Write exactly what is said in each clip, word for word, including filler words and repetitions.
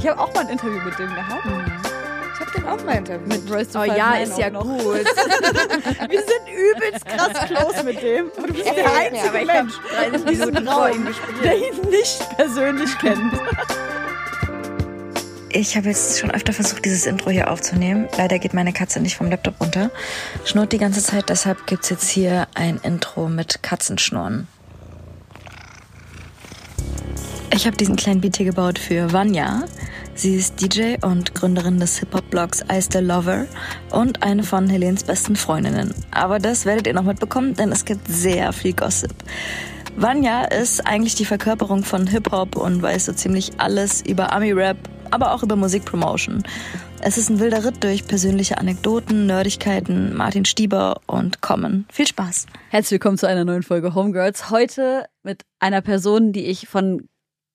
Ich habe auch mal ein Interview mit dem gehabt. Mhm. Ich habe den auch mal interviewt. Mit Royce Oh ja, ist ja gut. Wir sind übelst krass close mit dem. Und du bist der einzige ja, Mensch in diesem Raum, der ihn nicht persönlich kennt. Ich habe jetzt schon öfter versucht, dieses Intro hier aufzunehmen. Leider geht meine Katze nicht vom Laptop runter. Schnurrt die ganze Zeit, deshalb gibt's jetzt hier ein Intro mit Katzenschnurren. Ich habe diesen kleinen Beat hier gebaut für Vanya. Sie ist D J und Gründerin des Hip-Hop-Blogs I Still Love Her und eine von Helens besten Freundinnen. Aber das werdet ihr noch mitbekommen, denn es gibt sehr viel Gossip. Vanya ist eigentlich die Verkörperung von Hip-Hop und weiß so ziemlich alles über Ami-Rap, aber auch über Musikpromotion. Es ist ein wilder Ritt durch persönliche Anekdoten, Nerdigkeiten, Martin Stieber und Common. Viel Spaß. Herzlich willkommen zu einer neuen Folge Homegirls. Heute mit einer Person, die ich von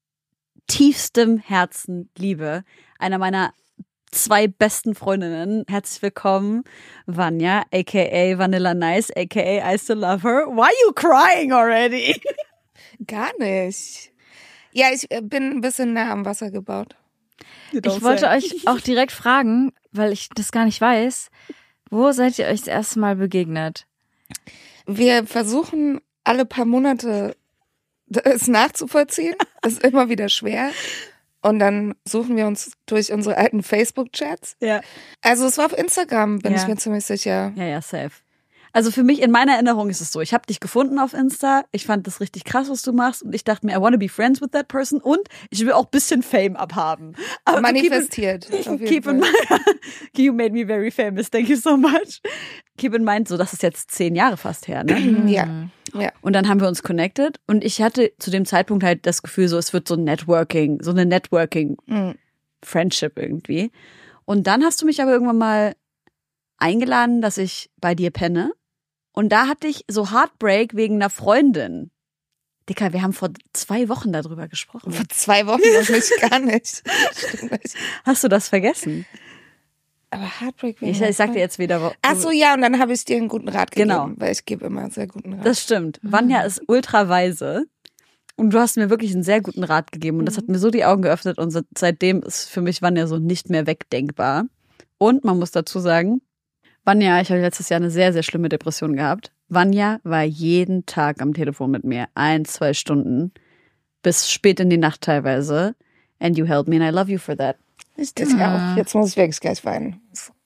tiefstem Herzen liebe. Einer meiner zwei besten Freundinnen. Herzlich willkommen, Vanya, aka Vanilla Nice, aka I Still Love Her. Why are you crying already? Gar nicht. Ja, ich bin ein bisschen nah am Wasser gebaut. Ich wollte euch auch direkt fragen, weil ich das gar nicht weiß, wo seid ihr euch das erste Mal begegnet? Wir versuchen alle paar Monate es nachzuvollziehen. Das ist immer wieder schwer. Und dann suchen wir uns durch unsere alten Facebook-Chats. Ja. Also es war auf Instagram, bin Ja. ich mir ziemlich sicher. Ja, ja, safe. Also für mich, in meiner Erinnerung ist es so, ich habe dich gefunden auf Insta, ich fand das richtig krass, was du machst und ich dachte mir, I wanna be friends with that person und ich will auch ein bisschen Fame abhaben. Aber Manifestiert. Keep in, keep in mind, you made me very famous, thank you so much. Keep in mind, so das ist jetzt zehn Jahre fast her, ne? Ja. Ja. Und dann haben wir uns connected und ich hatte zu dem Zeitpunkt halt das Gefühl, so es wird so ein Networking, so eine Networking-Friendship irgendwie. Und dann hast du mich aber irgendwann mal eingeladen, dass ich bei dir penne. Und da hatte ich so Heartbreak wegen einer Freundin. Dicker, wir haben vor zwei Wochen darüber gesprochen. Vor zwei Wochen noch nicht, gar nicht. Stimmt nicht. Hast du das vergessen? Aber Heartbreak wegen Ich, ich sag dir jetzt wieder. Wo, Ach so, ja, und dann habe ich dir einen guten Rat gegeben, Genau. weil ich gebe immer einen sehr guten Rat. Das stimmt. Vanya ist ultra weise. Und du hast mir wirklich einen sehr guten Rat gegeben. Und das hat mir so die Augen geöffnet. Und seitdem ist für mich Vanya so nicht mehr wegdenkbar. Und man muss dazu sagen, Vanya, ich habe letztes Jahr eine sehr, sehr schlimme Depression gehabt. Vanya war jeden Tag am Telefon mit mir. Ein, zwei Stunden. Bis spät in die Nacht teilweise. And you held me and I love you for that. Ich das ja auch. Jetzt muss ich wirklich gleich weinen.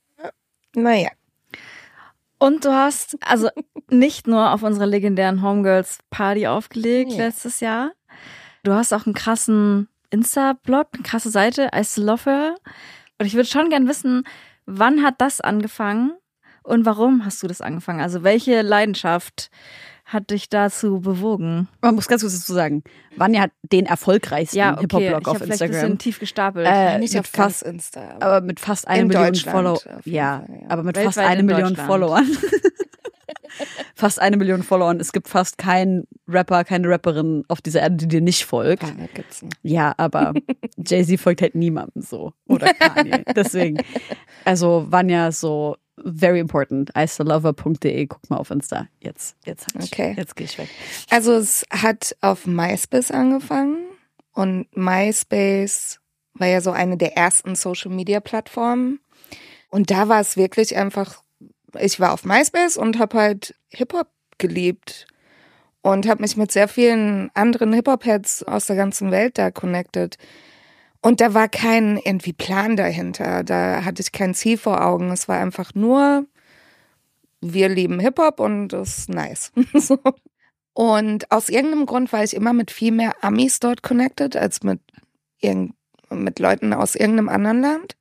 Naja. Und du hast also nicht nur auf unserer legendären Homegirls Party aufgelegt Ja. letztes Jahr. Du hast auch einen krassen Insta-Blog, eine krasse Seite, I Still Love Her. Und ich würde schon gern wissen, wann hat das angefangen und warum hast du das angefangen? Also welche Leidenschaft hat dich dazu bewogen? Man muss ganz kurz dazu sagen, Vanya hat den erfolgreichsten Ja, okay, Hip-Hop-Blog ich auf habe vielleicht ein Instagram. bisschen tief gestapelt. Äh, Nicht mit auf fast, ganz Insta. Aber aber mit fast eine In Million Deutschland Follower. auf jeden Ja, Fall, ja. aber mit Weltweit fast eine in Million Deutschland. Followern. Fast eine Million Followern. Es gibt fast keinen Rapper, keine Rapperin auf dieser Erde, die dir nicht folgt. ja, das gibt's nicht. Ja, aber Jay-Z folgt halt niemandem so. Oder Kanye. Deswegen. Also Vanya ist so very important. I still love her punkt de. Guck mal auf Insta. Jetzt, jetzt, hab ich, Okay. jetzt gehe ich weg. Also es hat auf MySpace angefangen und MySpace war ja so eine der ersten Social-Media-Plattformen und da war es wirklich einfach, ich war auf MySpace und habe halt Hip-Hop geliebt und habe mich mit sehr vielen anderen Hip-Hop-Heads aus der ganzen Welt da connected. Und da war kein irgendwie Plan dahinter, da hatte ich kein Ziel vor Augen. Es war einfach nur, wir lieben Hip-Hop und das ist nice. So. Und aus irgendeinem Grund war ich immer mit viel mehr Amis dort connected, als mit, irgend, mit Leuten aus irgendeinem anderen Land.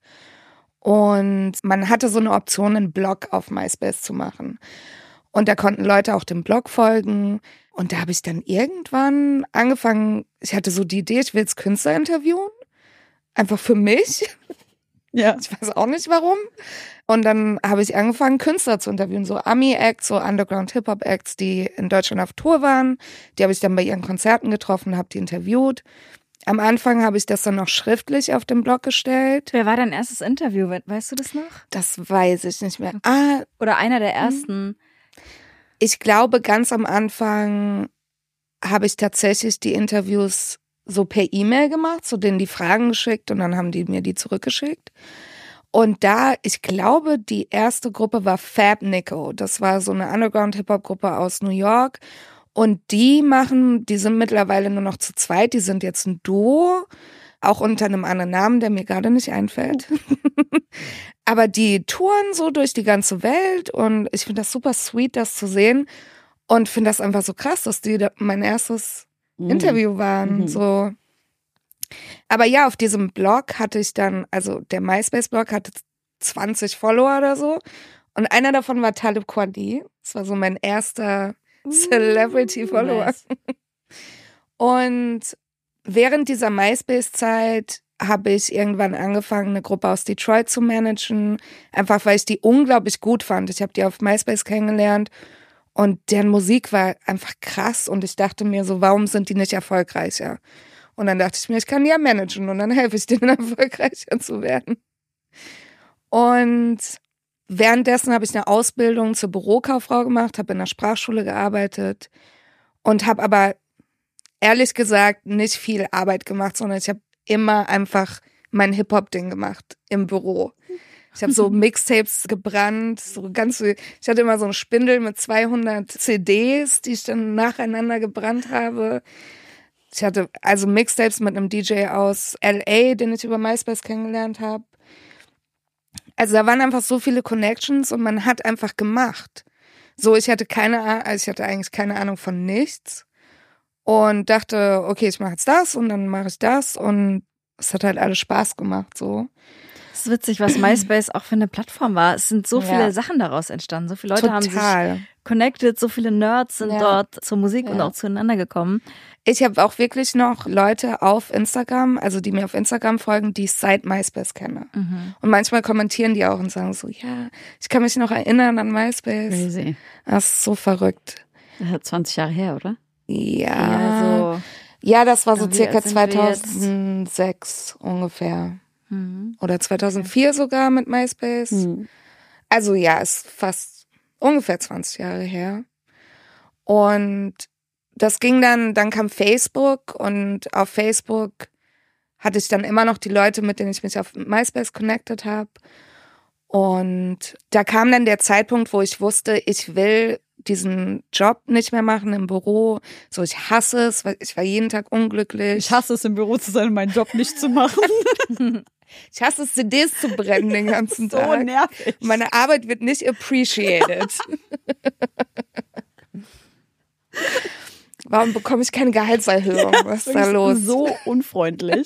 Und man hatte so eine Option, einen Blog auf MySpace zu machen. Und da konnten Leute auch dem Blog folgen. Und da habe ich dann irgendwann angefangen, ich hatte so die Idee, ich will jetzt Künstler interviewen. Einfach für mich. Ja. Ich weiß auch nicht warum. Und dann habe ich angefangen, Künstler zu interviewen, so Ami-Acts, so Underground-Hip-Hop-Acts, die in Deutschland auf Tour waren. Die habe ich dann bei ihren Konzerten getroffen, habe die interviewt. Am Anfang habe ich das dann noch schriftlich auf den Blog gestellt. Wer war dein erstes Interview? Weißt du das noch? Das weiß ich nicht mehr. Ah, Oder einer der ersten? ich glaube, ganz am Anfang habe ich tatsächlich die Interviews so per E-Mail gemacht, so denen die Fragen geschickt und dann haben die mir die zurückgeschickt. Und da, ich glaube, die erste Gruppe war Fab Nico. Das war so eine Underground-Hip-Hop-Gruppe aus New York. Und die machen, die sind mittlerweile nur noch zu zweit, die sind jetzt ein Duo, auch unter einem anderen Namen, der mir gerade nicht einfällt. Aber die touren so durch die ganze Welt und ich finde das super sweet, das zu sehen und finde das einfach so krass, dass die mein erstes mhm. Interview waren, mhm. so. Aber ja, auf diesem Blog hatte ich dann, also der MySpace-Blog hatte zwanzig Follower oder so und einer davon war Talib Kweli. Das war so mein erster Celebrity-Follower. Nice. Und während dieser MySpace-Zeit habe ich irgendwann angefangen, eine Gruppe aus Detroit zu managen, einfach weil ich die unglaublich gut fand. Ich habe die auf MySpace kennengelernt und deren Musik war einfach krass und ich dachte mir so, warum sind die nicht erfolgreicher? Und dann dachte ich mir, ich kann die ja managen und dann helfe ich denen, erfolgreicher zu werden. Und währenddessen habe ich eine Ausbildung zur Bürokauffrau gemacht, habe in der Sprachschule gearbeitet und habe aber ehrlich gesagt nicht viel Arbeit gemacht, sondern ich habe immer einfach mein Hip-Hop-Ding gemacht im Büro. Ich habe so Mixtapes gebrannt, so ganz, ich hatte immer so einen Spindel mit zweihundert C Ds, die ich dann nacheinander gebrannt habe. Ich hatte also Mixtapes mit einem D J aus L A, den ich über MySpace kennengelernt habe. Also da waren einfach so viele Connections und man hat einfach gemacht. So, ich hatte keine Ahnung, also ich hatte eigentlich keine Ahnung von nichts und dachte, okay, ich mache jetzt das und dann mache ich das und es hat halt alles Spaß gemacht, so. Es ist witzig, was MySpace auch für eine Plattform war. Es sind so viele ja. Sachen daraus entstanden. So viele Leute Total. haben sich connected, so viele Nerds sind ja. dort zur Musik ja. und auch zueinander gekommen. Ich habe auch wirklich noch Leute auf Instagram, also die mir auf Instagram folgen, die ich seit MySpace kenne. Mhm. Und manchmal kommentieren die auch und sagen so, ja, ich kann mich noch erinnern an MySpace. Crazy. Das ist so verrückt. zwanzig Jahre her, oder? Ja, ja, so ja das war so circa zweitausendsechs ungefähr. Mhm. Oder zweitausendvier okay. sogar mit MySpace. Mhm. Also ja, ist fast ungefähr zwanzig Jahre her. Und das ging dann, dann kam Facebook und auf Facebook hatte ich dann immer noch die Leute, mit denen ich mich auf MySpace connected habe. Und da kam dann der Zeitpunkt, wo ich wusste, ich will diesen Job nicht mehr machen im Büro. So, ich hasse es, weil ich war jeden Tag unglücklich. Ich hasse es, im Büro zu sein und meinen Job nicht zu machen. Ich hasse es, C Ds zu brennen den ganzen so Tag. So nervig. Meine Arbeit wird nicht appreciated. Warum bekomme ich keine Gehaltserhöhung? Was ist da los? So unfreundlich.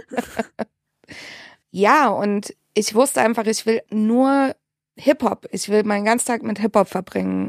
Ja, und ich wusste einfach, ich will nur Hip-Hop. Ich will meinen ganzen Tag mit Hip-Hop verbringen.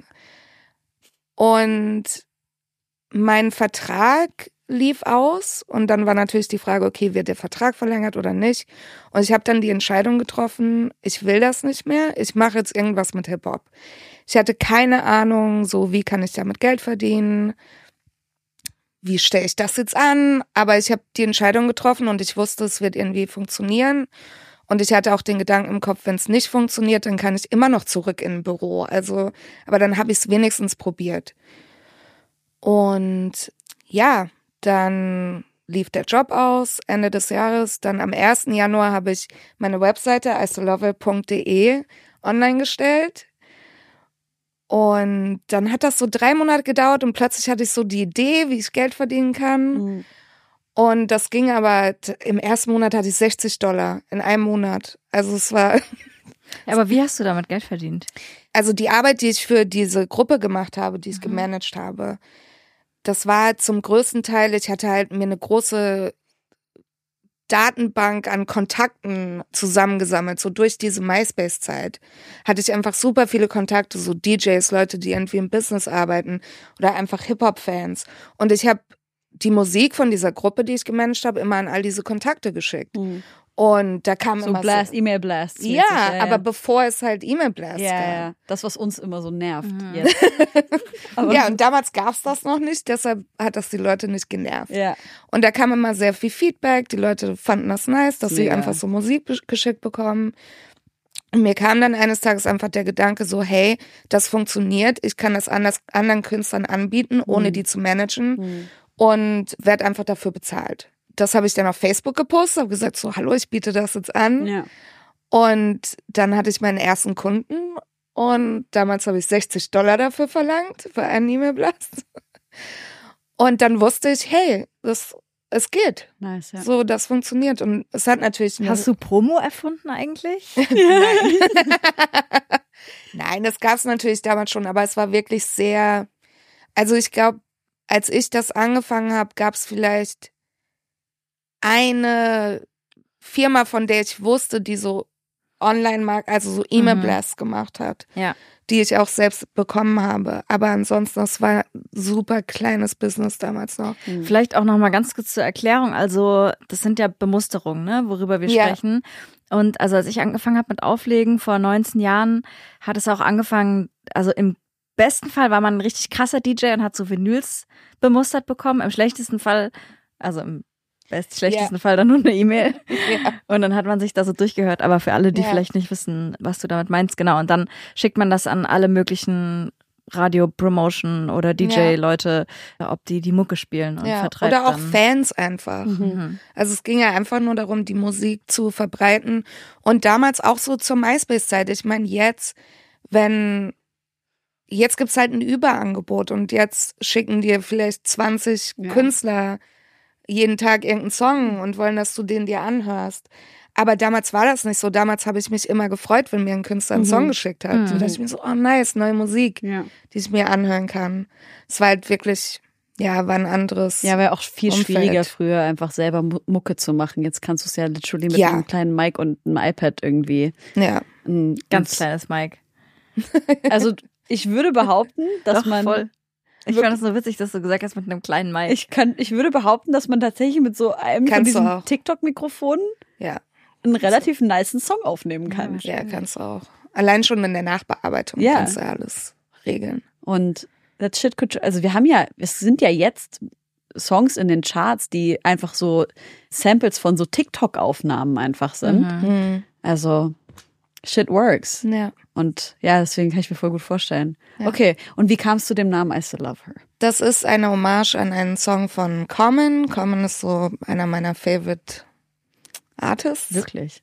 Und mein Vertrag lief aus und dann war natürlich die Frage, okay, wird der Vertrag verlängert oder nicht? Und ich habe dann die Entscheidung getroffen, ich will das nicht mehr, ich mache jetzt irgendwas mit Hip-Hop. Ich hatte keine Ahnung, so wie kann ich damit Geld verdienen? Wie stelle ich das jetzt an? Aber ich habe die Entscheidung getroffen und ich wusste, es wird irgendwie funktionieren. Und ich hatte auch den Gedanken im Kopf, wenn es nicht funktioniert, dann kann ich immer noch zurück in ein Büro. Also, aber dann habe ich es wenigstens probiert. Und ja, dann lief der Job aus, Ende des Jahres. Dann am ersten Januar habe ich meine Webseite i still love it punkt de online gestellt. Und dann hat das so drei Monate gedauert und plötzlich hatte ich so die Idee, wie ich Geld verdienen kann. Mhm. Und das ging aber, im ersten Monat hatte ich sechzig Dollar in einem Monat. Also es war... Ja, aber wie hast du damit Geld verdient? Also die Arbeit, die ich für diese Gruppe gemacht habe, die ich mhm. gemanagt habe, das war zum größten Teil, ich hatte halt mir eine große Datenbank an Kontakten zusammengesammelt, so durch diese MySpace-Zeit hatte ich einfach super viele Kontakte, so D Js, Leute, die irgendwie im Business arbeiten oder einfach Hip-Hop-Fans. Und ich habe die Musik von dieser Gruppe, die ich gemanagt habe, immer an all diese Kontakte geschickt. Mhm. Und da kam so immer Blast, so E-Mail-Blasts. Ja, ja, aber bevor es halt E-Mail-Blasts ja, gab. Ja, das, was uns immer so nervt. Mhm. Jetzt. Ja, und damals gab es das noch nicht, deshalb hat das die Leute nicht genervt. Ja. Und da kam immer sehr viel Feedback, die Leute fanden das nice, dass sie ja. einfach so Musik geschickt bekommen. Und mir kam dann eines Tages einfach der Gedanke so, hey, das funktioniert, ich kann das anders, anderen Künstlern anbieten, ohne mhm. die zu managen. Mhm. Und werd einfach dafür bezahlt. das habe ich dann auf Facebook gepostet, habe gesagt so, hallo, ich biete das jetzt an. Ja. Und dann hatte ich meinen ersten Kunden und damals habe ich sechzig Dollar dafür verlangt, für einen E-Mail-Blast. Und dann wusste ich, hey, das, es geht. Nice, ja. So, das funktioniert. Und es hat natürlich... Hast du Promo erfunden eigentlich? Nein. Nein, das gab es natürlich damals schon, aber es war wirklich sehr... Also ich glaube, als ich das angefangen habe, gab es vielleicht eine Firma, von der ich wusste, die so Online-Markt, also so E-Mail-Blasts mhm. gemacht hat, ja. die ich auch selbst bekommen habe. Aber ansonsten, das war ein super kleines Business damals noch. Mhm. Vielleicht auch noch mal ganz kurz zur Erklärung. Also das sind ja Bemusterungen, ne, worüber wir ja. sprechen. Und also als ich angefangen habe mit Auflegen vor neunzehn Jahren, hat es auch angefangen, also im besten Fall war man ein richtig krasser D J und hat so Vinyls bemustert bekommen. Im schlechtesten Fall, also im best schlechtesten yeah. Fall dann nur eine E-Mail. Ja. Und dann hat man sich da so durchgehört. Aber für alle, die ja. vielleicht nicht wissen, was du damit meinst, genau. Und dann schickt man das an alle möglichen Radio-Promotion oder D J-Leute, ja. ob die die Mucke spielen und ja. vertreibt Oder auch dann. Fans einfach. Mhm. Also es ging ja einfach nur darum, die Musik zu verbreiten. Und damals auch so zur MySpace-Zeit. Ich meine, jetzt, wenn... Jetzt gibt's halt ein Überangebot und jetzt schicken dir vielleicht zwanzig ja. Künstler jeden Tag irgendeinen Song und wollen, dass du den dir anhörst. Aber damals war das nicht so. Damals habe ich mich immer gefreut, wenn mir ein Künstler einen mhm. Song geschickt hat. Mhm. So dachte ich mir so, oh nice, neue Musik, ja. die ich mir anhören kann. Es war halt wirklich, ja, war ein anderes Ja, war auch viel Umfeld. Schwieriger früher, einfach selber Mucke zu machen. Jetzt kannst du es ja literally mit ja. einem kleinen Mic und einem iPad irgendwie. Ja. Ein ganz kleines Mic. Also ich würde behaupten, dass Doch, man... Voll. Ich fand es so witzig, dass du gesagt hast, mit einem kleinen Mic. Ich kann, ich würde behaupten, dass man tatsächlich mit so einem kannst von diesen TikTok-Mikrofonen ja. einen relativ nicen Song aufnehmen kann. Ja, ja, kannst du auch. Allein schon in der Nachbearbeitung ja. kannst du alles regeln. Und that shit could, also wir haben ja, es sind ja jetzt Songs in den Charts, die einfach so Samples von so TikTok-Aufnahmen einfach sind. Mhm. Also shit works. Ja. Und ja, deswegen kann ich mir voll gut vorstellen. Ja. Okay, und wie kamst du dem Namen I Still Love Her? Das ist eine Hommage an einen Song von Common. Common ist so einer meiner favorite Artists. Wirklich?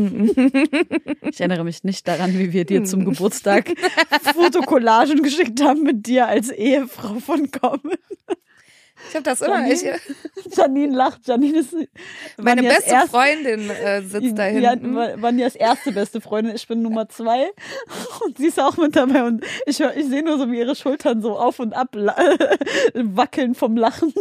Ich erinnere mich nicht daran, wie wir dir zum Geburtstag Fotokollagen geschickt haben mit dir als Ehefrau von Common. Ich habe das immer nicht. Janine lacht. Janine ist meine beste erste, Freundin äh, sitzt da hinten. Ja, Vanjas erste beste Freundin. Ich bin Nummer zwei und sie ist auch mit dabei. Und ich, ich sehe nur so, wie ihre Schultern so auf und ab wackeln vom Lachen.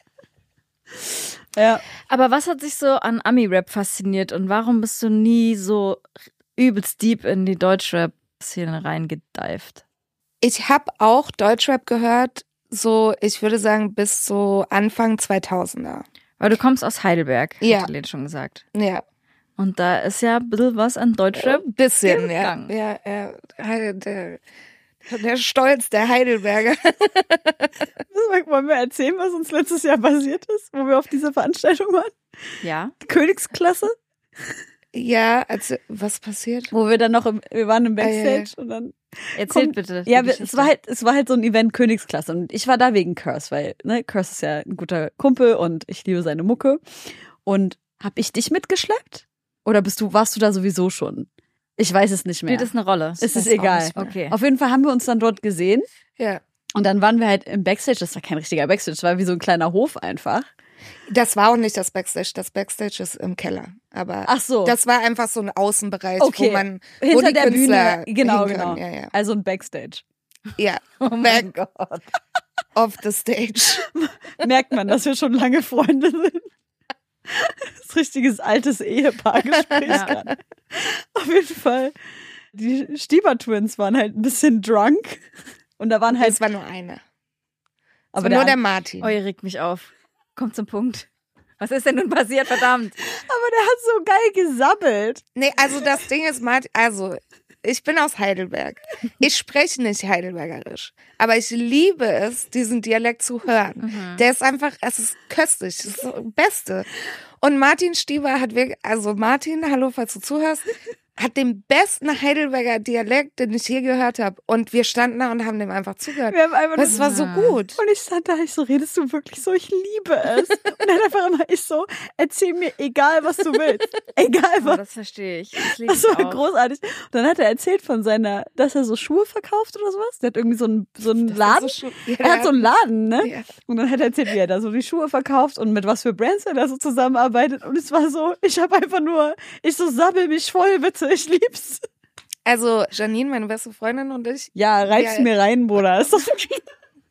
Ja. Aber was hat sich so an Ami-Rap fasziniert und warum bist du nie so übelst deep in die Deutschrap-Szene reingedived? Ich habe auch Deutschrap gehört. So, ich würde sagen, bis so Anfang zweitausender. Weil du kommst aus Heidelberg, ja. hat Helene schon gesagt. Ja. Und da ist ja ein bisschen was an Deutschrap. Ein bisschen, gegangen. ja. Ja, ja. Der, der Stolz der Heidelberger. Wollen wir erzählen, was uns letztes Jahr passiert ist, wo wir auf dieser Veranstaltung waren? Ja. Königsklasse? Ja, also, was passiert? Wo wir dann noch, im, wir waren im Backstage ah, ja, ja. und dann... Erzählt kommt, bitte. Ja, es war halt, es war halt so ein Event Königsklasse und ich war da wegen Curse, weil, ne, Curse ist ja ein guter Kumpel und ich liebe seine Mucke. Und hab ich dich mitgeschleppt? Oder bist du, warst du da sowieso schon? Ich weiß es nicht mehr. Spielt das eine Rolle? Es ist egal. Okay. Auf jeden Fall haben wir uns dann dort gesehen. Ja. Und dann waren wir halt im Backstage, das war kein richtiger Backstage, das war wie so ein kleiner Hof einfach. Das war auch nicht das Backstage, das Backstage ist im Keller. Aber Ach so. Das war einfach so ein Außenbereich, okay. wo man hinter wo die der Künstler Bühne, genau, genau. Ja, ja. Also ein Backstage. Ja. Oh mein Gott. Off the stage. Merkt man, dass wir schon lange Freunde sind. Das ist richtiges altes Ehepaargespräch ja. gerade. Auf jeden Fall. Die Stieber-Twins waren halt ein bisschen drunk. Und da waren halt. Es war nur eine. Aber so der nur der Martin. Oh, ihr regt mich auf. Kommt zum Punkt. Was ist denn nun passiert, verdammt? Aber der hat so geil gesabbelt. Nee, also das Ding ist, Martin, also ich bin aus Heidelberg. Ich spreche nicht Heidelbergerisch. Aber ich liebe es, diesen Dialekt zu hören. Mhm. Der ist einfach, es ist köstlich. Das ist das Beste. Und Martin Stieber hat wirklich, also Martin, hallo, falls du zuhörst, hat den besten Heidelberger Dialekt, den ich je gehört habe. Und wir standen da und haben dem einfach zugehört. Wir haben einfach das war so gut. Und ich stand da, ich so, redest du wirklich so? Ich liebe es. Und dann einfach immer, ich so, erzähl mir egal, was du willst. Egal Oh, was. das verstehe ich. Das, lieb Das ich war auch. großartig. Und dann hat er erzählt von seiner, dass er so Schuhe verkauft oder sowas. Der hat irgendwie so einen, so einen Laden. So ja, Er hat so einen Laden, ne? Ja. Und dann hat er erzählt, wie er da so die Schuhe verkauft und mit was für Brands er da so zusammenarbeitet. Und es war so, ich habe einfach nur, ich so, sabbel mich voll, bitte, ich lieb's. Also Janine, meine beste Freundin und ich. Ja, reib's Ja. mir rein, Bruder. Ist das okay?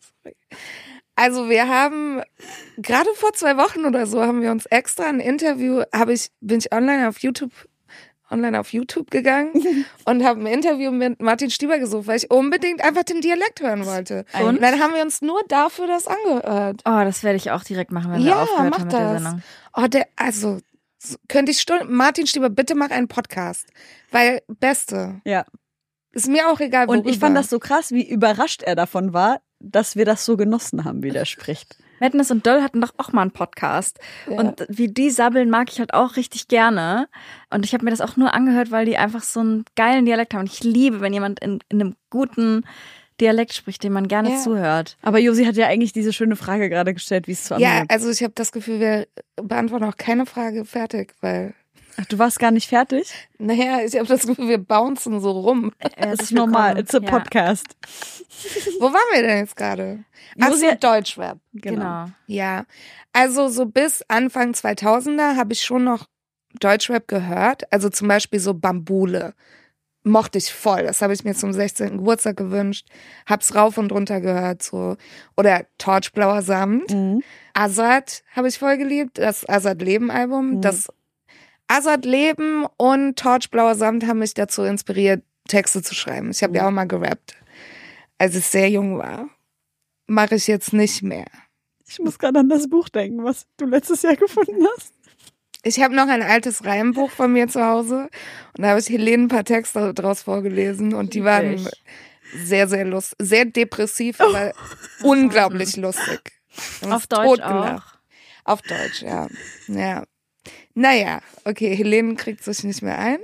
Also wir haben gerade vor zwei Wochen oder so haben wir uns extra ein Interview, habe ich bin ich online auf YouTube online auf YouTube gegangen und habe ein Interview mit Martin Stieber gesucht, weil ich unbedingt einfach den Dialekt hören wollte. Und? Und dann haben wir uns nur dafür das angehört. Oh, das werde ich auch direkt machen, wenn wir Ja, aufgehört mach haben mit der das. Sendung. Oh, der, also so- könnte ich Stunden. Martin Stieber, bitte mach einen Podcast, weil Beste. Ja. Ist mir auch egal, worüber. Und ich fand das so krass, wie überrascht er davon war, dass wir das so genossen haben, wie der spricht. Madness und Doll hatten doch auch mal einen Podcast. Ja. Und wie die sabbeln, mag ich halt auch richtig gerne. Und ich habe mir das auch nur angehört, weil die einfach so einen geilen Dialekt haben. Und ich liebe, wenn jemand in, in einem guten Dialekt spricht, dem man gerne Ja. zuhört. Aber Josi hat ja eigentlich diese schöne Frage gerade gestellt, wie es zu Ja, anhört. also ich habe das Gefühl, wir beantworten auch keine Frage fertig, weil Ach, du warst gar nicht fertig? naja, ich habe das Gefühl, wir bouncen so rum. Das ist normal, it's a Ja. podcast. Wo waren wir denn jetzt gerade? Ach so, Josi- Deutschrap. Genau. Ja, also so bis Anfang zweitausender habe ich schon noch Deutschrap gehört. Also zum Beispiel so Bambule. Mochte ich voll. Das habe ich mir zum sechzehnten Geburtstag gewünscht. Hab's rauf und runter gehört. So. Oder Torchblauer Samt. Mhm. Azad habe ich voll geliebt. Das Azad Leben Album. Mhm. Das Azad Leben und Torchblauer Samt haben mich dazu inspiriert, Texte zu schreiben. Ich habe ja auch mal gerappt, als ich sehr jung war. Mache ich jetzt nicht mehr. Ich muss gerade an das Buch denken, was du letztes Jahr gefunden hast. Ich habe noch ein altes Reimbuch von mir zu Hause und da habe ich Helene ein paar Texte draus vorgelesen und die waren Lieblich. sehr, sehr lustig, sehr depressiv, aber unglaublich lustig. Wir haben Auf uns Deutsch totgelacht. Auf Deutsch, ja. Ja. Naja, okay, Helene kriegt sich nicht mehr ein.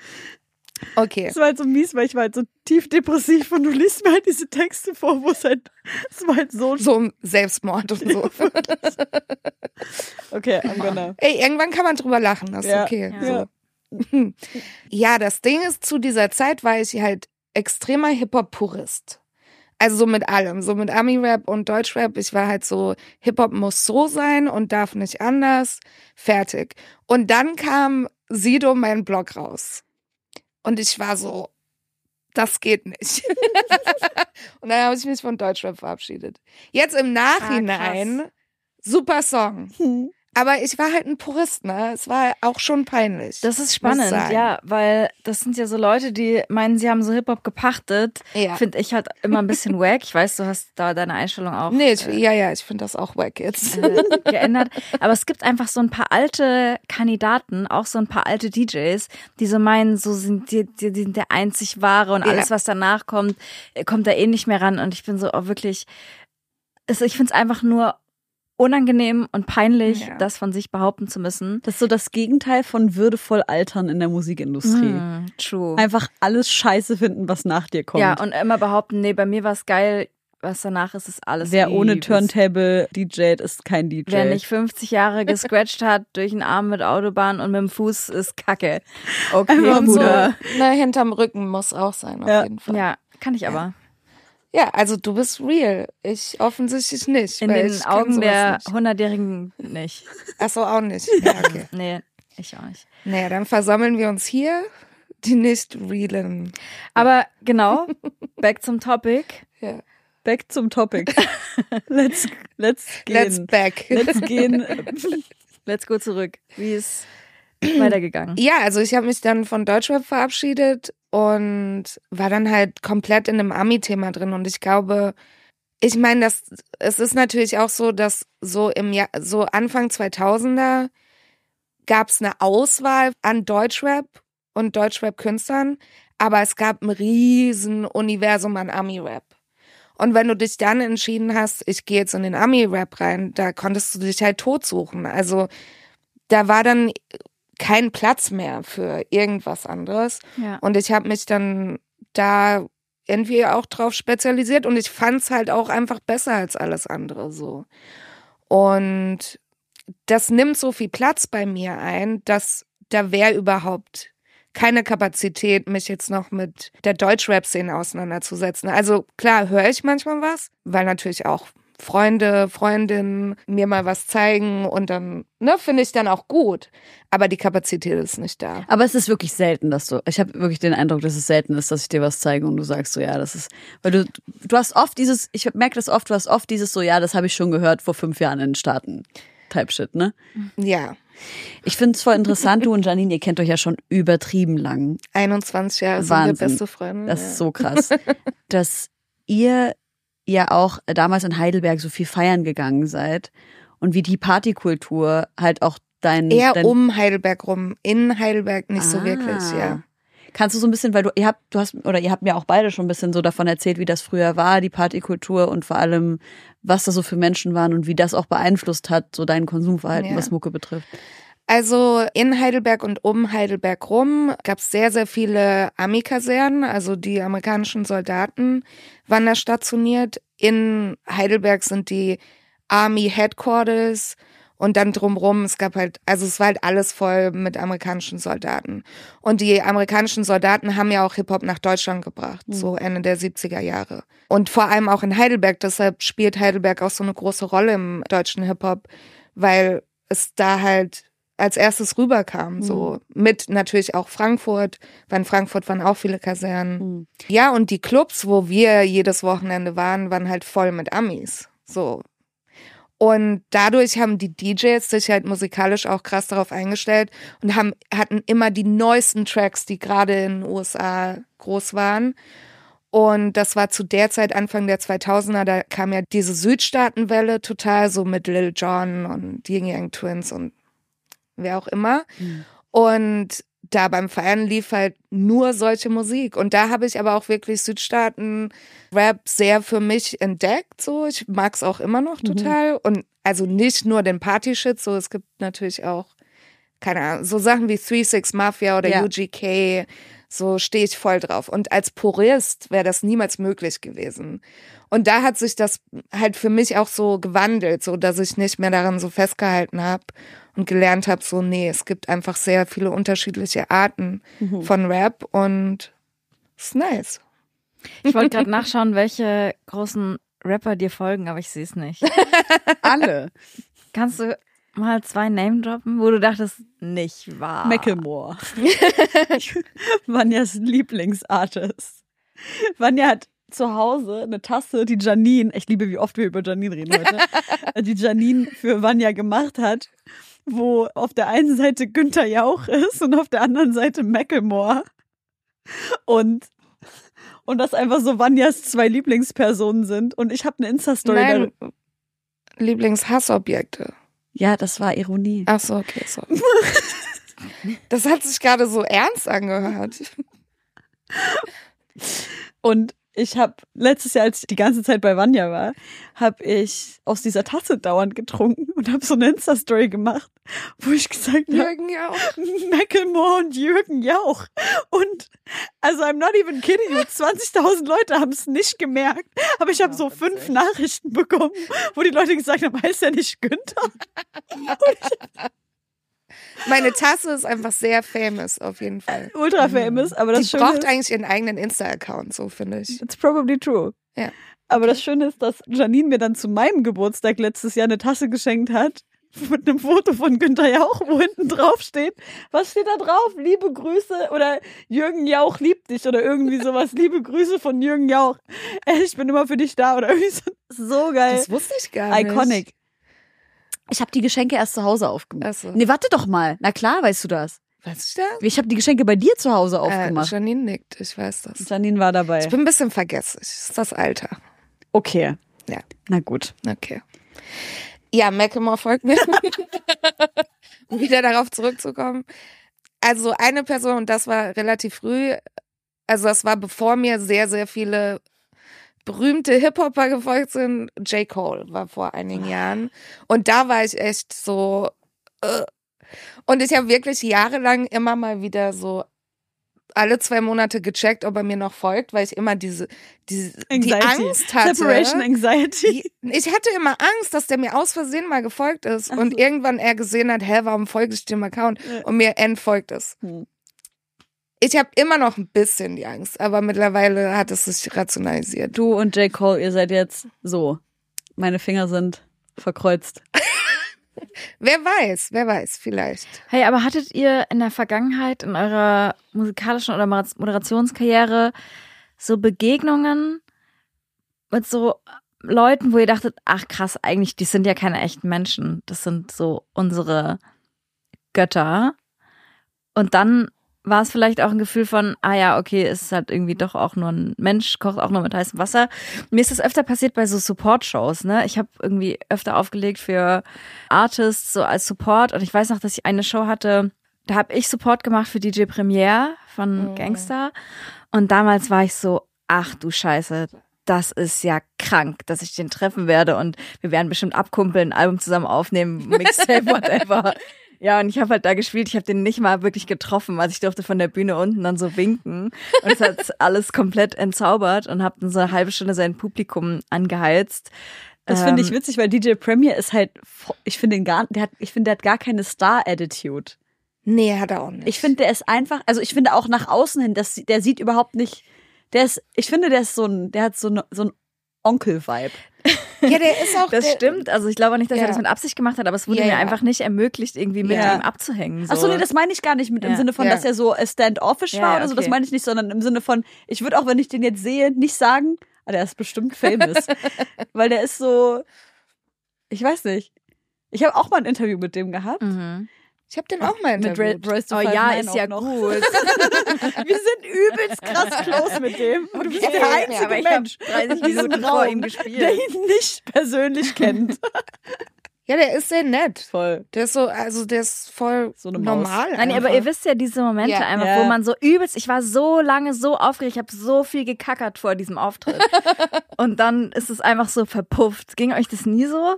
Okay. Es war halt so mies, weil ich war halt so tief depressiv und du liest mir halt diese Texte vor, wo es halt, es war halt so. So um Selbstmord und so. Okay, I'm gonna. Ey, irgendwann kann man drüber lachen, das ist Ja. okay. Ja. So. Ja, das Ding ist, zu dieser Zeit war ich halt extremer Hip-Hop-Purist. Also so mit allem, so mit Ami-Rap und Deutschrap. Ich war halt so, Hip-Hop muss so sein und darf nicht anders. Fertig. Und dann kam Sido mein Blog raus. Und ich war so, das geht nicht. Und dann habe ich mich von Deutschrap verabschiedet. Jetzt im Nachhinein, Ah, super Song. Hm. Aber ich war halt ein Purist, ne? Es war auch schon peinlich. Das ist muss spannend, sagen. ja, weil das sind ja so Leute, die meinen, sie haben so Hip-Hop gepachtet. Ja. Finde ich halt immer ein bisschen wack. Ich weiß, du hast da deine Einstellung auch Nee, ich, ja, ja, ich finde das auch wack jetzt. äh, geändert. Aber es gibt einfach so ein paar alte Kandidaten, auch so ein paar alte D Js, die so meinen, so sind die, die, die sind der einzig wahre und Ja. alles, was danach kommt, kommt da eh nicht mehr ran. Und ich bin so auch wirklich, es- ich finde es einfach nur unangenehm und peinlich, Ja. das von sich behaupten zu müssen. Das ist so das Gegenteil von würdevoll altern in der Musikindustrie. Mm, true. Einfach alles scheiße finden, was nach dir kommt. Ja, und immer behaupten, nee, bei mir war es geil, was danach ist, ist alles Wer ohne übelst. Turntable D Jt ist kein D J. Wer nicht fünfzig Jahre gescratcht hat durch den Arm mit Autobahn und mit dem Fuß, ist Kacke. Okay, Einfach Und so, Bruder. ne, hinterm Rücken muss auch sein, auf Ja. jeden Fall. Ja, kann ich aber. Ja, also du bist real. Ich offensichtlich nicht. In weil den ich kenn Augen sowas der nicht. hundertjährigen nicht. Ach so, auch nicht. Ja, okay. Nee, ich auch nicht. Naja, dann versammeln wir uns hier, die nicht realen. Aber genau, back zum Topic. Ja. Back zum Topic. let's, let's gehen. Let's back. Let's gehen. Let's go zurück. Wie ist weitergegangen? Ja, also ich habe mich dann von Deutschrap verabschiedet und war dann halt komplett in einem Ami-Thema drin. Und ich glaube, ich meine, das, es ist natürlich auch so, dass so im Jahr, so Anfang zweitausender gab es eine Auswahl an Deutschrap und Deutschrap-Künstlern, aber es gab ein riesen Universum an Ami-Rap. Und wenn du dich dann entschieden hast, ich gehe jetzt in den Ami-Rap rein, da konntest du dich halt totsuchen. Also da war dann keinen Platz mehr für irgendwas anderes. Ja. Und ich habe mich dann da irgendwie auch drauf spezialisiert und ich fand es halt auch einfach besser als alles andere so. Und das nimmt so viel Platz bei mir ein, dass da wäre überhaupt keine Kapazität, mich jetzt noch mit der Deutschrap-Szene auseinanderzusetzen. Also klar, höre ich manchmal was, weil natürlich auch Freunde, Freundinnen mir mal was zeigen und dann, ne, finde ich dann auch gut. Aber die Kapazität ist nicht da. Aber es ist wirklich selten, dass du, ich habe wirklich den Eindruck, dass es selten ist, dass ich dir was zeige und du sagst so, ja, das ist, weil du, du hast oft dieses, ich merke das oft, du hast oft dieses so, ja, das habe ich schon gehört vor fünf Jahren in den Staaten. Type Shit, ne? Ja. Ich finde es voll interessant, du und Janine, ihr kennt euch ja schon übertrieben lang. einundzwanzig Jahre sind Wahnsinn. wir beste Freunde. Das ja. ist so krass, dass ihr ja auch damals in Heidelberg so viel feiern gegangen seid und wie die Partykultur halt auch dein... Eher dein um Heidelberg rum, in Heidelberg nicht ah. so wirklich, ja. Kannst du so ein bisschen, weil du, ihr habt, du hast, oder ihr habt mir auch beide schon ein bisschen so davon erzählt, wie das früher war, die Partykultur und vor allem, was da so für Menschen waren und wie das auch beeinflusst hat, so dein Konsumverhalten, Ja. was Mucke betrifft. Also in Heidelberg und um Heidelberg rum gab es sehr, sehr viele Army-Kasernen, also die amerikanischen Soldaten waren da stationiert. In Heidelberg sind die Army Headquarters und dann drumrum, es gab halt, also es war halt alles voll mit amerikanischen Soldaten. Und die amerikanischen Soldaten haben ja auch Hip-Hop nach Deutschland gebracht, mhm. so Ende der siebziger Jahre. Und vor allem auch in Heidelberg, deshalb spielt Heidelberg auch so eine große Rolle im deutschen Hip-Hop, weil es da halt als erstes rüberkam, mhm. so mit natürlich auch Frankfurt, weil in Frankfurt waren auch viele Kasernen. Mhm. Ja, und die Clubs, wo wir jedes Wochenende waren, waren halt voll mit Amis, so. Und dadurch haben die D Js sich halt musikalisch auch krass darauf eingestellt und haben, hatten immer die neuesten Tracks, die gerade in den U S A groß waren. Und das war zu der Zeit, Anfang der zweitausender, da kam ja diese Südstaatenwelle total, so mit Lil Jon und Ying Yang Twins und wer auch immer. Mhm. Und da beim Feiern lief halt nur solche Musik. Und da habe ich aber auch wirklich Südstaaten-Rap sehr für mich entdeckt. So, ich mag es auch immer noch total. Mhm. Und also nicht nur den Party-Shit, so, es gibt natürlich auch, keine Ahnung, so Sachen wie Three Six Mafia oder ja. U G K, so stehe ich voll drauf. Und als Purist wäre das niemals möglich gewesen. Und da hat sich das halt für mich auch so gewandelt, so dass ich nicht mehr daran so festgehalten habe und gelernt habe, so nee, es gibt einfach sehr viele unterschiedliche Arten mhm. von Rap und ist nice. Ich wollte gerade nachschauen, welche großen Rapper dir folgen, aber ich sehe es nicht. Alle. Kannst du mal zwei Name droppen, wo du dachtest, nicht wahr? Macklemore. Vanjas Lieblingsartist. Vanja hat zu Hause eine Tasse, die Janine, ich liebe, wie oft wir über Janine reden heute, die Janine für Vanja gemacht hat, wo auf der einen Seite Günther Jauch ist und auf der anderen Seite Macklemore. Und, und das einfach so Vanjas zwei Lieblingspersonen sind. Und ich habe eine Insta-Story. Nein, Lieblingshassobjekte. Ja, das war Ironie. Ach so, okay, sorry. Das hat sich gerade so ernst angehört. Und ich habe letztes Jahr, als ich die ganze Zeit bei Vanja war, habe ich aus dieser Tasse dauernd getrunken und habe so eine Insta-Story gemacht, wo ich gesagt habe, Jürgen Jauch. Macklemore und Jürgen Jauch. Und also I'm not even kidding you, zwanzigtausend Leute haben es nicht gemerkt, aber ich habe so fünf Nachrichten bekommen, wo die Leute gesagt haben, heißt der nicht Günther? Meine Tasse ist einfach sehr famous, auf jeden Fall. Ultra famous, aber das Die Schöne braucht ist, eigentlich ihren eigenen Insta-Account, so finde ich. it's probably true. Ja. Aber das Schöne ist, dass Janine mir dann zu meinem Geburtstag letztes Jahr eine Tasse geschenkt hat mit einem Foto von Günther Jauch, wo hinten drauf steht, was steht da drauf? Liebe Grüße oder Jürgen Jauch liebt dich oder irgendwie sowas. Liebe Grüße von Jürgen Jauch. Ey, ich bin immer für dich da oder irgendwie so, so geil. Das wusste ich gar nicht. Iconic. Ich habe die Geschenke erst zu Hause aufgemacht. Ach so. Nee, warte doch mal. Na klar, weißt du das. Weißt du das? Ich habe die Geschenke bei dir zu Hause aufgemacht. Äh, Janine nickt, ich weiß das. Janine war dabei. Ich bin ein bisschen vergesslich. Das ist das Alter. Okay. Ja. Na gut. Okay. Ja, Macklemore folgt mir. Um wieder darauf zurückzukommen. Also eine Person, und das war relativ früh, also das war bevor mir sehr, sehr viele berühmte Hip-Hopper gefolgt sind. J. Cole war vor einigen Jahren. Und da war ich echt so, äh, Und ich habe wirklich jahrelang immer mal wieder so alle zwei Monate gecheckt, ob er mir noch folgt, weil ich immer diese, diese die Angst hatte. Separation Anxiety. Ich hatte immer Angst, dass der mir aus Versehen mal gefolgt ist und irgendwann er gesehen hat, hä, warum folge ich dem Account? Ja. Und mir entfolgt ist. Hm. Ich habe immer noch ein bisschen die Angst, aber mittlerweile hat es sich rationalisiert. Du und J. Cole, ihr seid jetzt so. Meine Finger sind verkreuzt. Wer weiß, wer weiß, vielleicht. Hey, aber hattet ihr in der Vergangenheit, in eurer musikalischen oder Moderationskarriere so Begegnungen mit so Leuten, wo ihr dachtet, ach krass, eigentlich, die sind ja keine echten Menschen. Das sind so unsere Götter. Und dann war es vielleicht auch ein Gefühl von, ah ja, okay, es ist halt irgendwie doch auch nur ein Mensch, kocht auch nur mit heißem Wasser. Mir ist das öfter passiert bei so Support-Shows, ne? Ich habe irgendwie öfter aufgelegt für Artists, so als Support. Und ich weiß noch, dass ich eine Show hatte, da habe ich Support gemacht für D J Premier von Mhm. Gangster. Und damals war ich so, ach du Scheiße, das ist ja krank, dass ich den treffen werde. Und wir werden bestimmt abkumpeln, ein Album zusammen aufnehmen, Mixtape, whatever. Ja, und ich habe halt da gespielt, ich habe den nicht mal wirklich getroffen, also ich durfte von der Bühne unten dann so winken und es hat alles komplett entzaubert und habe dann so eine halbe Stunde sein Publikum angeheizt. Das ähm, finde ich witzig, weil D J Premier ist halt, ich finde den gar, der hat, ich finde, der hat gar keine Star-Attitude. Nee, hat er auch nicht. Ich finde, der ist einfach, also ich finde auch nach außen hin, das, der sieht überhaupt nicht, der ist, ich finde, der ist so ein, der hat so, eine, so ein Onkel-Vibe. Ja, der ist auch. Das der, stimmt, also ich glaube auch nicht, dass Ja. er das mit Absicht gemacht hat, aber es wurde Ja, mir ja. einfach nicht ermöglicht, irgendwie mit Ja. ihm abzuhängen. So. Achso, nee, das meine ich gar nicht mit im Ja. Sinne von, Ja. dass er so standoffish Ja, war ja, oder so, das okay. meine ich nicht, sondern im Sinne von, ich würde auch, wenn ich den jetzt sehe, nicht sagen, ah, der ist bestimmt famous. Weil der ist so, ich weiß nicht. Ich habe auch mal ein Interview mit dem gehabt. Mhm. Ich habe den auch mal Mit interviewt. Ray, Royce Oh ja, ist ja noch. gut. Wir sind übelst krass close mit dem. Und du bist Okay, der ja, einzige aber ich hab Mensch dreißig in diesem Minuten vor Raum, ihm gespielt. der ihn nicht persönlich kennt. Ja, der ist sehr nett. Voll. Der ist so, also der ist voll So eine Maus. normal. Nein, aber einfach. ihr wisst ja diese Momente Ja. einfach, Ja. wo man so übelst, ich war so lange so aufgeregt, ich habe so viel gekackert vor diesem Auftritt. Und dann ist es einfach so verpufft. Ging euch das nie so?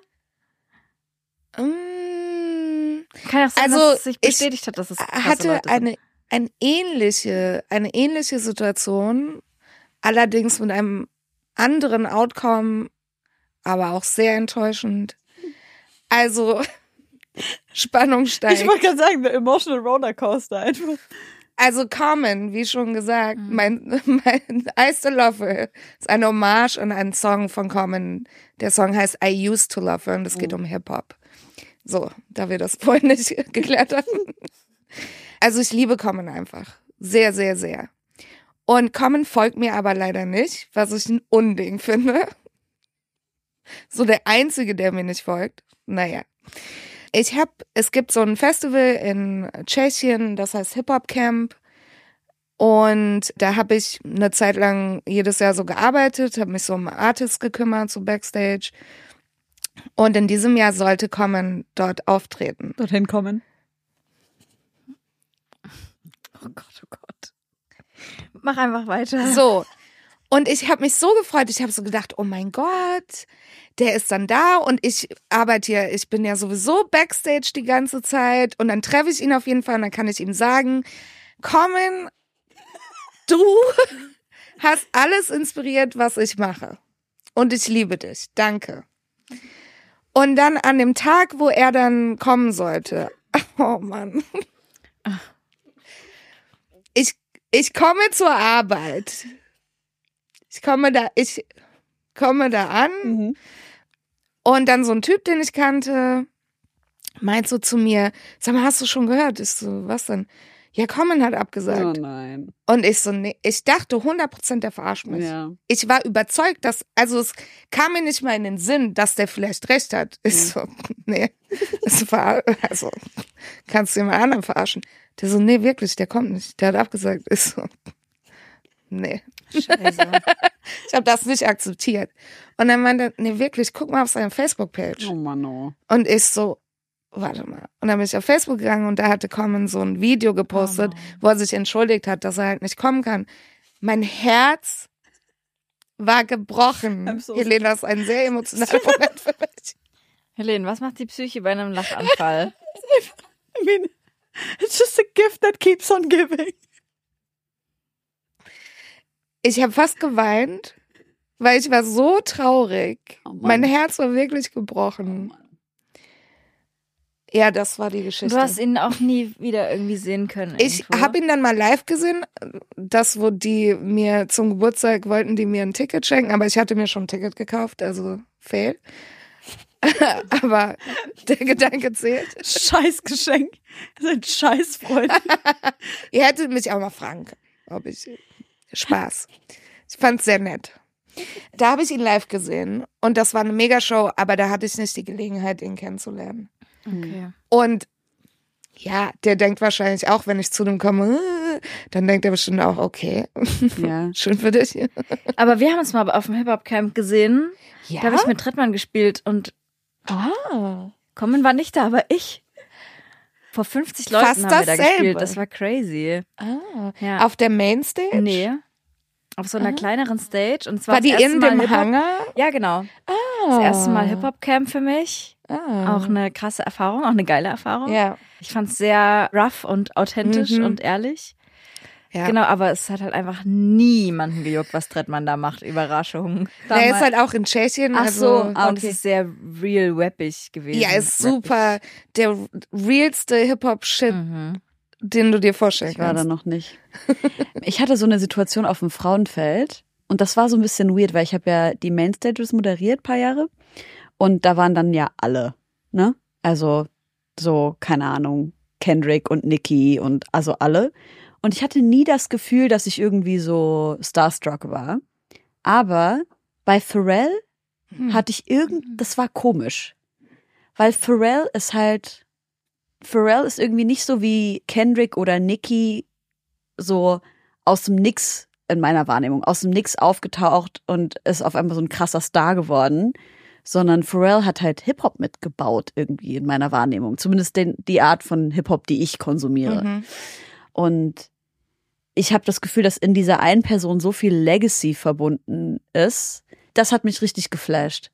Mm, Kann ja auch sein, Also, dass es sich ich bestätigt hat, dass es krasse hatte Leute sind. eine, eine ähnliche, eine ähnliche Situation, allerdings mit einem anderen Outcome, aber auch sehr enttäuschend. Also, Spannung steigt. Ich wollte gerade sagen, der Emotional Rollercoaster einfach. Also Common, wie schon gesagt, mein, mein I Still Love Her ist eine Hommage an einen Song von Common. Der Song heißt I Used to Love Her und es geht um Hip-Hop. So, da wir das vorhin nicht geklärt haben. Also ich liebe Common einfach. Sehr, sehr, sehr. Und Common folgt mir aber leider nicht, was ich ein Unding finde. So der Einzige, der mir nicht folgt. Naja. Ich habe, es gibt so ein Festival in Tschechien, das heißt Hip-Hop Camp. Und da habe ich eine Zeit lang jedes Jahr so gearbeitet, habe mich so um Artists gekümmert, so Backstage. Und in diesem Jahr sollte Common dort auftreten. Dorthin kommen. Oh Gott, oh Gott. Mach einfach weiter. So. Und ich habe mich so gefreut. Ich habe so gedacht, oh mein Gott, der ist dann da und ich arbeite ja, ich bin ja sowieso Backstage die ganze Zeit und dann treffe ich ihn auf jeden Fall und dann kann ich ihm sagen, Common, du hast alles inspiriert, was ich mache. Und ich liebe dich. Danke. Und dann an dem Tag, wo er dann kommen sollte, oh Mann. Ich, ich komme zur Arbeit. Ich komme da, ich komme da an Mhm. und dann so ein Typ, den ich kannte, meint so zu mir, sag mal, hast du schon gehört? Ich so, was denn? Ja, Common hat Oh abgesagt. nein. Und ich so, nee, ich dachte hundert Prozent, der verarscht mich. Ja. Ich war überzeugt, dass, also es kam mir nicht mal in den Sinn, dass der vielleicht recht hat. Ich so, nee, das war, also, kannst du jemand anderen verarschen? Der so, nee, wirklich, der kommt nicht, der hat abgesagt. Ich so, nee. Scheiße. Ich habe das nicht akzeptiert. Und dann meinte er, nee, wirklich, guck mal auf seine Facebook-Page. Oh Mann, oh. Und ich so, warte mal. Und dann bin ich auf Facebook gegangen und da hatte Common so ein Video gepostet, Oh wo er sich entschuldigt hat, dass er halt nicht kommen kann. Mein Herz war gebrochen. I'm so Helena, das ist ein sehr emotionaler Moment für mich. Helene, was macht die Psyche bei einem Lachanfall? I mean, it's just a gift that keeps on giving. Ich habe fast geweint, weil ich war so traurig. Oh Mann. Mein Herz war wirklich gebrochen. Ja, das war die Geschichte. Du hast ihn auch nie wieder irgendwie sehen können. Ich irgendwo. habe ihn dann mal live gesehen. Das, wo die mir zum Geburtstag wollten, die mir ein Ticket schenken, aber ich hatte mir schon ein Ticket gekauft, also fail. Aber der Gedanke zählt. Scheißgeschenk. Das ist ein Scheißfreund. Ihr hättet mich auch mal fragen können, ob ich... Spaß. Ich fand's sehr nett. Da habe ich ihn live gesehen und das war eine Megashow, aber da hatte ich nicht die Gelegenheit, ihn kennenzulernen. Okay. Und ja, der denkt wahrscheinlich auch, wenn ich zu dem komme, dann denkt er bestimmt auch, okay, Ja. schön für dich. Aber wir haben uns mal auf dem Hip-Hop-Camp gesehen. Ja? Da habe ich mit Trettmann gespielt und Ah. Kommen war nicht da, aber ich. Vor fünfzig Leuten Fast haben wir da dasselbe. gespielt. Das war crazy. Ah. Ja. Auf der Mainstage? Nee. Auf so einer Ah. kleineren Stage. Und zwar War das die erste in Mal dem Hip-Hop. Hangar? Ja, genau. Ah. Das erste Mal Hip-Hop-Camp für mich. Ah. Auch eine krasse Erfahrung, auch eine geile Erfahrung. Ja. Ich fand es sehr rough und authentisch Mhm. und ehrlich. Ja. Genau, aber es hat halt einfach niemanden gejuckt, was Trettmann da macht. Überraschung. Er ist halt auch in Tschechien. Ach so, also, ah, und es ist sehr real webbig gewesen. ja, ist super. Der realste Hip-Hop-Shit, Mhm. den du dir vorstellen Ich war da kannst. noch nicht. Ich hatte so eine Situation auf dem Frauenfeld und das war so ein bisschen weird, weil ich habe ja die Mainstages moderiert ein paar Jahre und da waren dann ja alle, ne? Also so, keine Ahnung, Kendrick und Nicki und also alle. Und ich hatte nie das Gefühl, dass ich irgendwie so starstruck war. Aber bei Pharrell Hm. hatte ich irgend, das war komisch. Weil Pharrell ist halt, Pharrell ist irgendwie nicht so wie Kendrick oder Nicki so aus dem Nix in meiner Wahrnehmung, aus dem Nix aufgetaucht und ist auf einmal so ein krasser Star geworden, sondern Pharrell hat halt Hip-Hop mitgebaut irgendwie in meiner Wahrnehmung. Zumindest den, die Art von Hip-Hop, die ich konsumiere. Mhm. Und ich habe das Gefühl, dass in dieser einen Person so viel Legacy verbunden ist. Das hat mich richtig geflasht.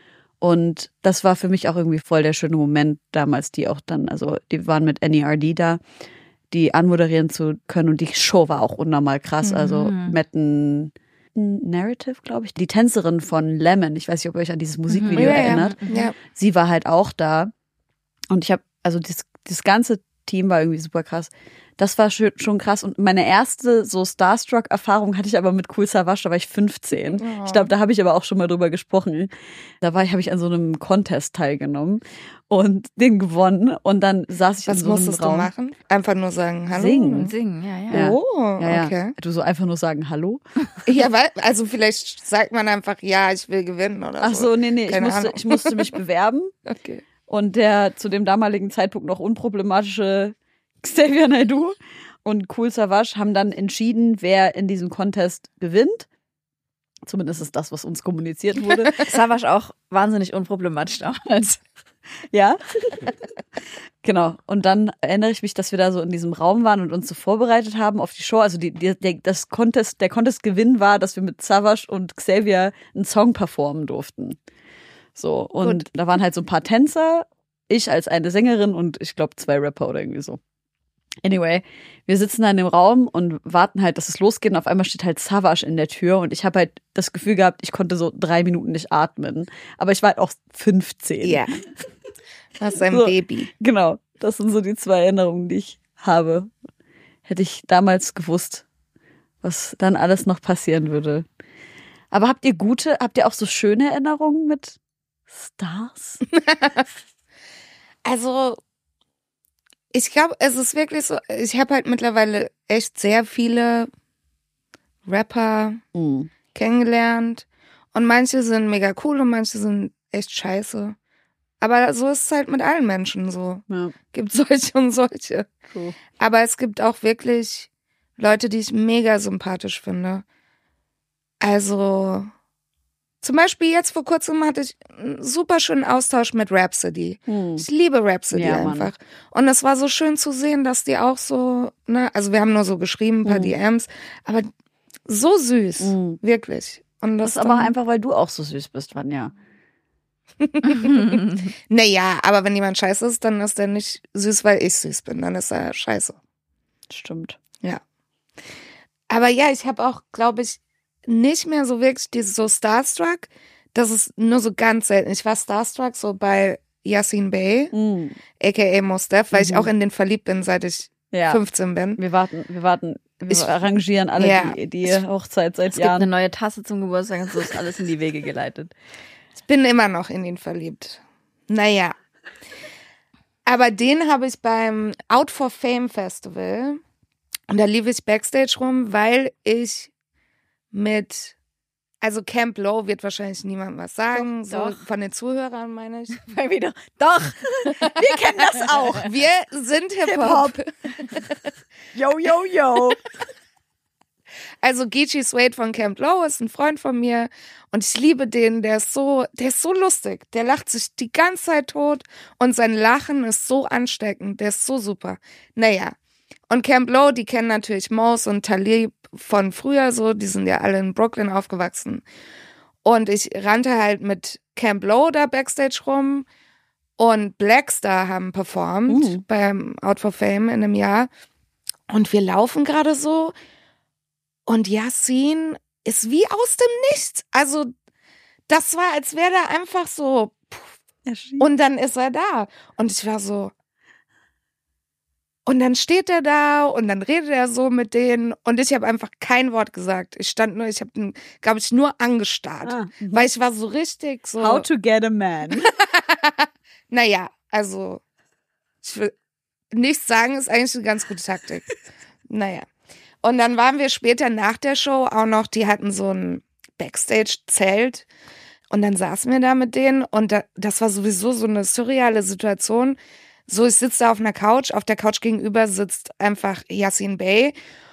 Und das war für mich auch irgendwie voll der schöne Moment damals, die auch dann, also die waren mit N E R D da, die anmoderieren zu können. Und die Show war auch unnormal krass. Also Mhm. Metten Narrative, glaube ich. Die Tänzerin von Lemon, ich weiß nicht, ob ihr euch an dieses Musikvideo Ja, erinnert. Ja. Ja. Sie war halt auch da. Und ich habe, also das, das ganze Team war irgendwie super krass. Das war schon, schon krass. Und meine erste so Starstruck-Erfahrung hatte ich aber mit Kool Savas, da war ich fünfzehn. Oh. Ich glaube, da habe ich aber auch schon mal drüber gesprochen. Da war ich, habe ich an so einem Contest teilgenommen und den gewonnen. Und dann saß ich Was in so einem musstest Raum. du machen? Einfach nur sagen, hallo? Singen. Singen, ja, ja. Ja. Oh, Ja, ja. okay. Du so einfach nur sagen Hallo. Ja, weil, also vielleicht sagt man einfach, ja, ich will gewinnen oder Ach so. so, nee, nee, ich Keine musste, Ahnung. ich musste mich bewerben. Okay. Und der zu dem damaligen Zeitpunkt noch unproblematische Xavier Naidoo und Kool Savas haben dann entschieden, wer in diesem Contest gewinnt. Zumindest ist das, was uns kommuniziert wurde. Savas auch wahnsinnig unproblematisch damals. Ja. Genau. Und dann erinnere ich mich, dass wir da so in diesem Raum waren und uns so vorbereitet haben auf die Show. Also die, die, der, das Contest, der Contest-Gewinn war, dass wir mit Savas und Xavier einen Song performen durften. So. Und Gut. da waren halt so ein paar Tänzer, ich als eine Sängerin und ich glaube zwei Rapper oder irgendwie so. Anyway, wir sitzen da in dem Raum und warten halt, dass es losgeht und auf einmal steht halt Savas in der Tür und ich habe halt das Gefühl gehabt, ich konnte so drei Minuten nicht atmen. Aber ich war halt auch fünfzehn. Ja. Das ist ein So. Baby. Genau, das sind so die zwei Erinnerungen, die ich habe. Hätte ich damals gewusst, was dann alles noch passieren würde. Aber habt ihr gute, habt ihr auch so schöne Erinnerungen mit Stars? Also, ich glaube, es ist wirklich so, ich habe halt mittlerweile echt sehr viele Rapper Mhm. kennengelernt und manche sind mega cool und manche sind echt scheiße. Aber so ist es halt mit allen Menschen so. Ja, Gibt solche und solche. cool. Aber es gibt auch wirklich Leute, die ich mega sympathisch finde. Also, zum Beispiel jetzt vor kurzem hatte ich einen super schönen Austausch mit Rhapsody. Hm. Ich liebe Rhapsody Ja, Mann. einfach. Und es war so schön zu sehen, dass die auch so, ne, also wir haben nur so geschrieben, ein paar Mhm. D Ms, aber so süß, Mhm. wirklich. Und das, Das ist aber dann- einfach, weil du auch so süß bist, Vanja. Naja, aber wenn jemand scheiße ist, dann ist er nicht süß, weil ich süß bin. Dann ist er scheiße. Stimmt. Ja. Aber ja, ich habe auch, glaube ich, nicht mehr so wirklich dieses so Starstruck. Das ist nur so ganz selten. Ich war Starstruck so bei Yasin Bey, Mm. aka Mos Def, weil Mhm. ich auch in den verliebt bin, seit ich Ja. fünfzin bin. Wir warten, wir warten, wir Ich- arrangieren alle Ja. die, die Hochzeit seit Es gibt eine Jahren. neue Tasse zum Geburtstag und so ist alles in die Wege geleitet. Ich bin immer noch in ihn verliebt. Naja. Aber den habe ich beim Out for Fame Festival und da lief ich Backstage rum, weil ich mit, also Camp Low wird wahrscheinlich niemand was sagen, Doch, so doch. von den Zuhörern meine ich. Weil wieder, doch, wir kennen das auch. Wir sind Hip-Hop. Yo, yo, yo. Also Geechee Suede von Camp Low ist ein Freund von mir und ich liebe den, der ist so, der ist so lustig, der lacht sich die ganze Zeit tot und sein Lachen ist so ansteckend, der ist so super. Naja, und Camp Low, die kennen natürlich Mos und Talib von früher so, die sind ja alle in Brooklyn aufgewachsen und ich rannte halt mit Camp Low da Backstage rum und Blackstar haben performt Mhm. beim Out for Fame in einem Jahr und wir laufen gerade so. Und Yasin ist wie aus dem Nichts. Also, das war, als wäre er einfach so. Und dann ist er da. Und ich war so. Und dann steht er da und dann redet er so mit denen. Und ich habe einfach kein Wort gesagt. Ich stand nur, ich habe ihn, glaube ich, nur angestarrt. Ah, mhm. Weil ich war so richtig so. How to get a man. Naja, also. Ich will nichts sagen, ist eigentlich eine ganz gute Taktik. Naja. Und dann waren wir später nach der Show auch noch, die hatten so ein Backstage-Zelt und dann saßen wir da mit denen und da, das war sowieso so eine surreale Situation. So, ich sitze da auf einer Couch, auf der Couch gegenüber sitzt einfach Yasin Bey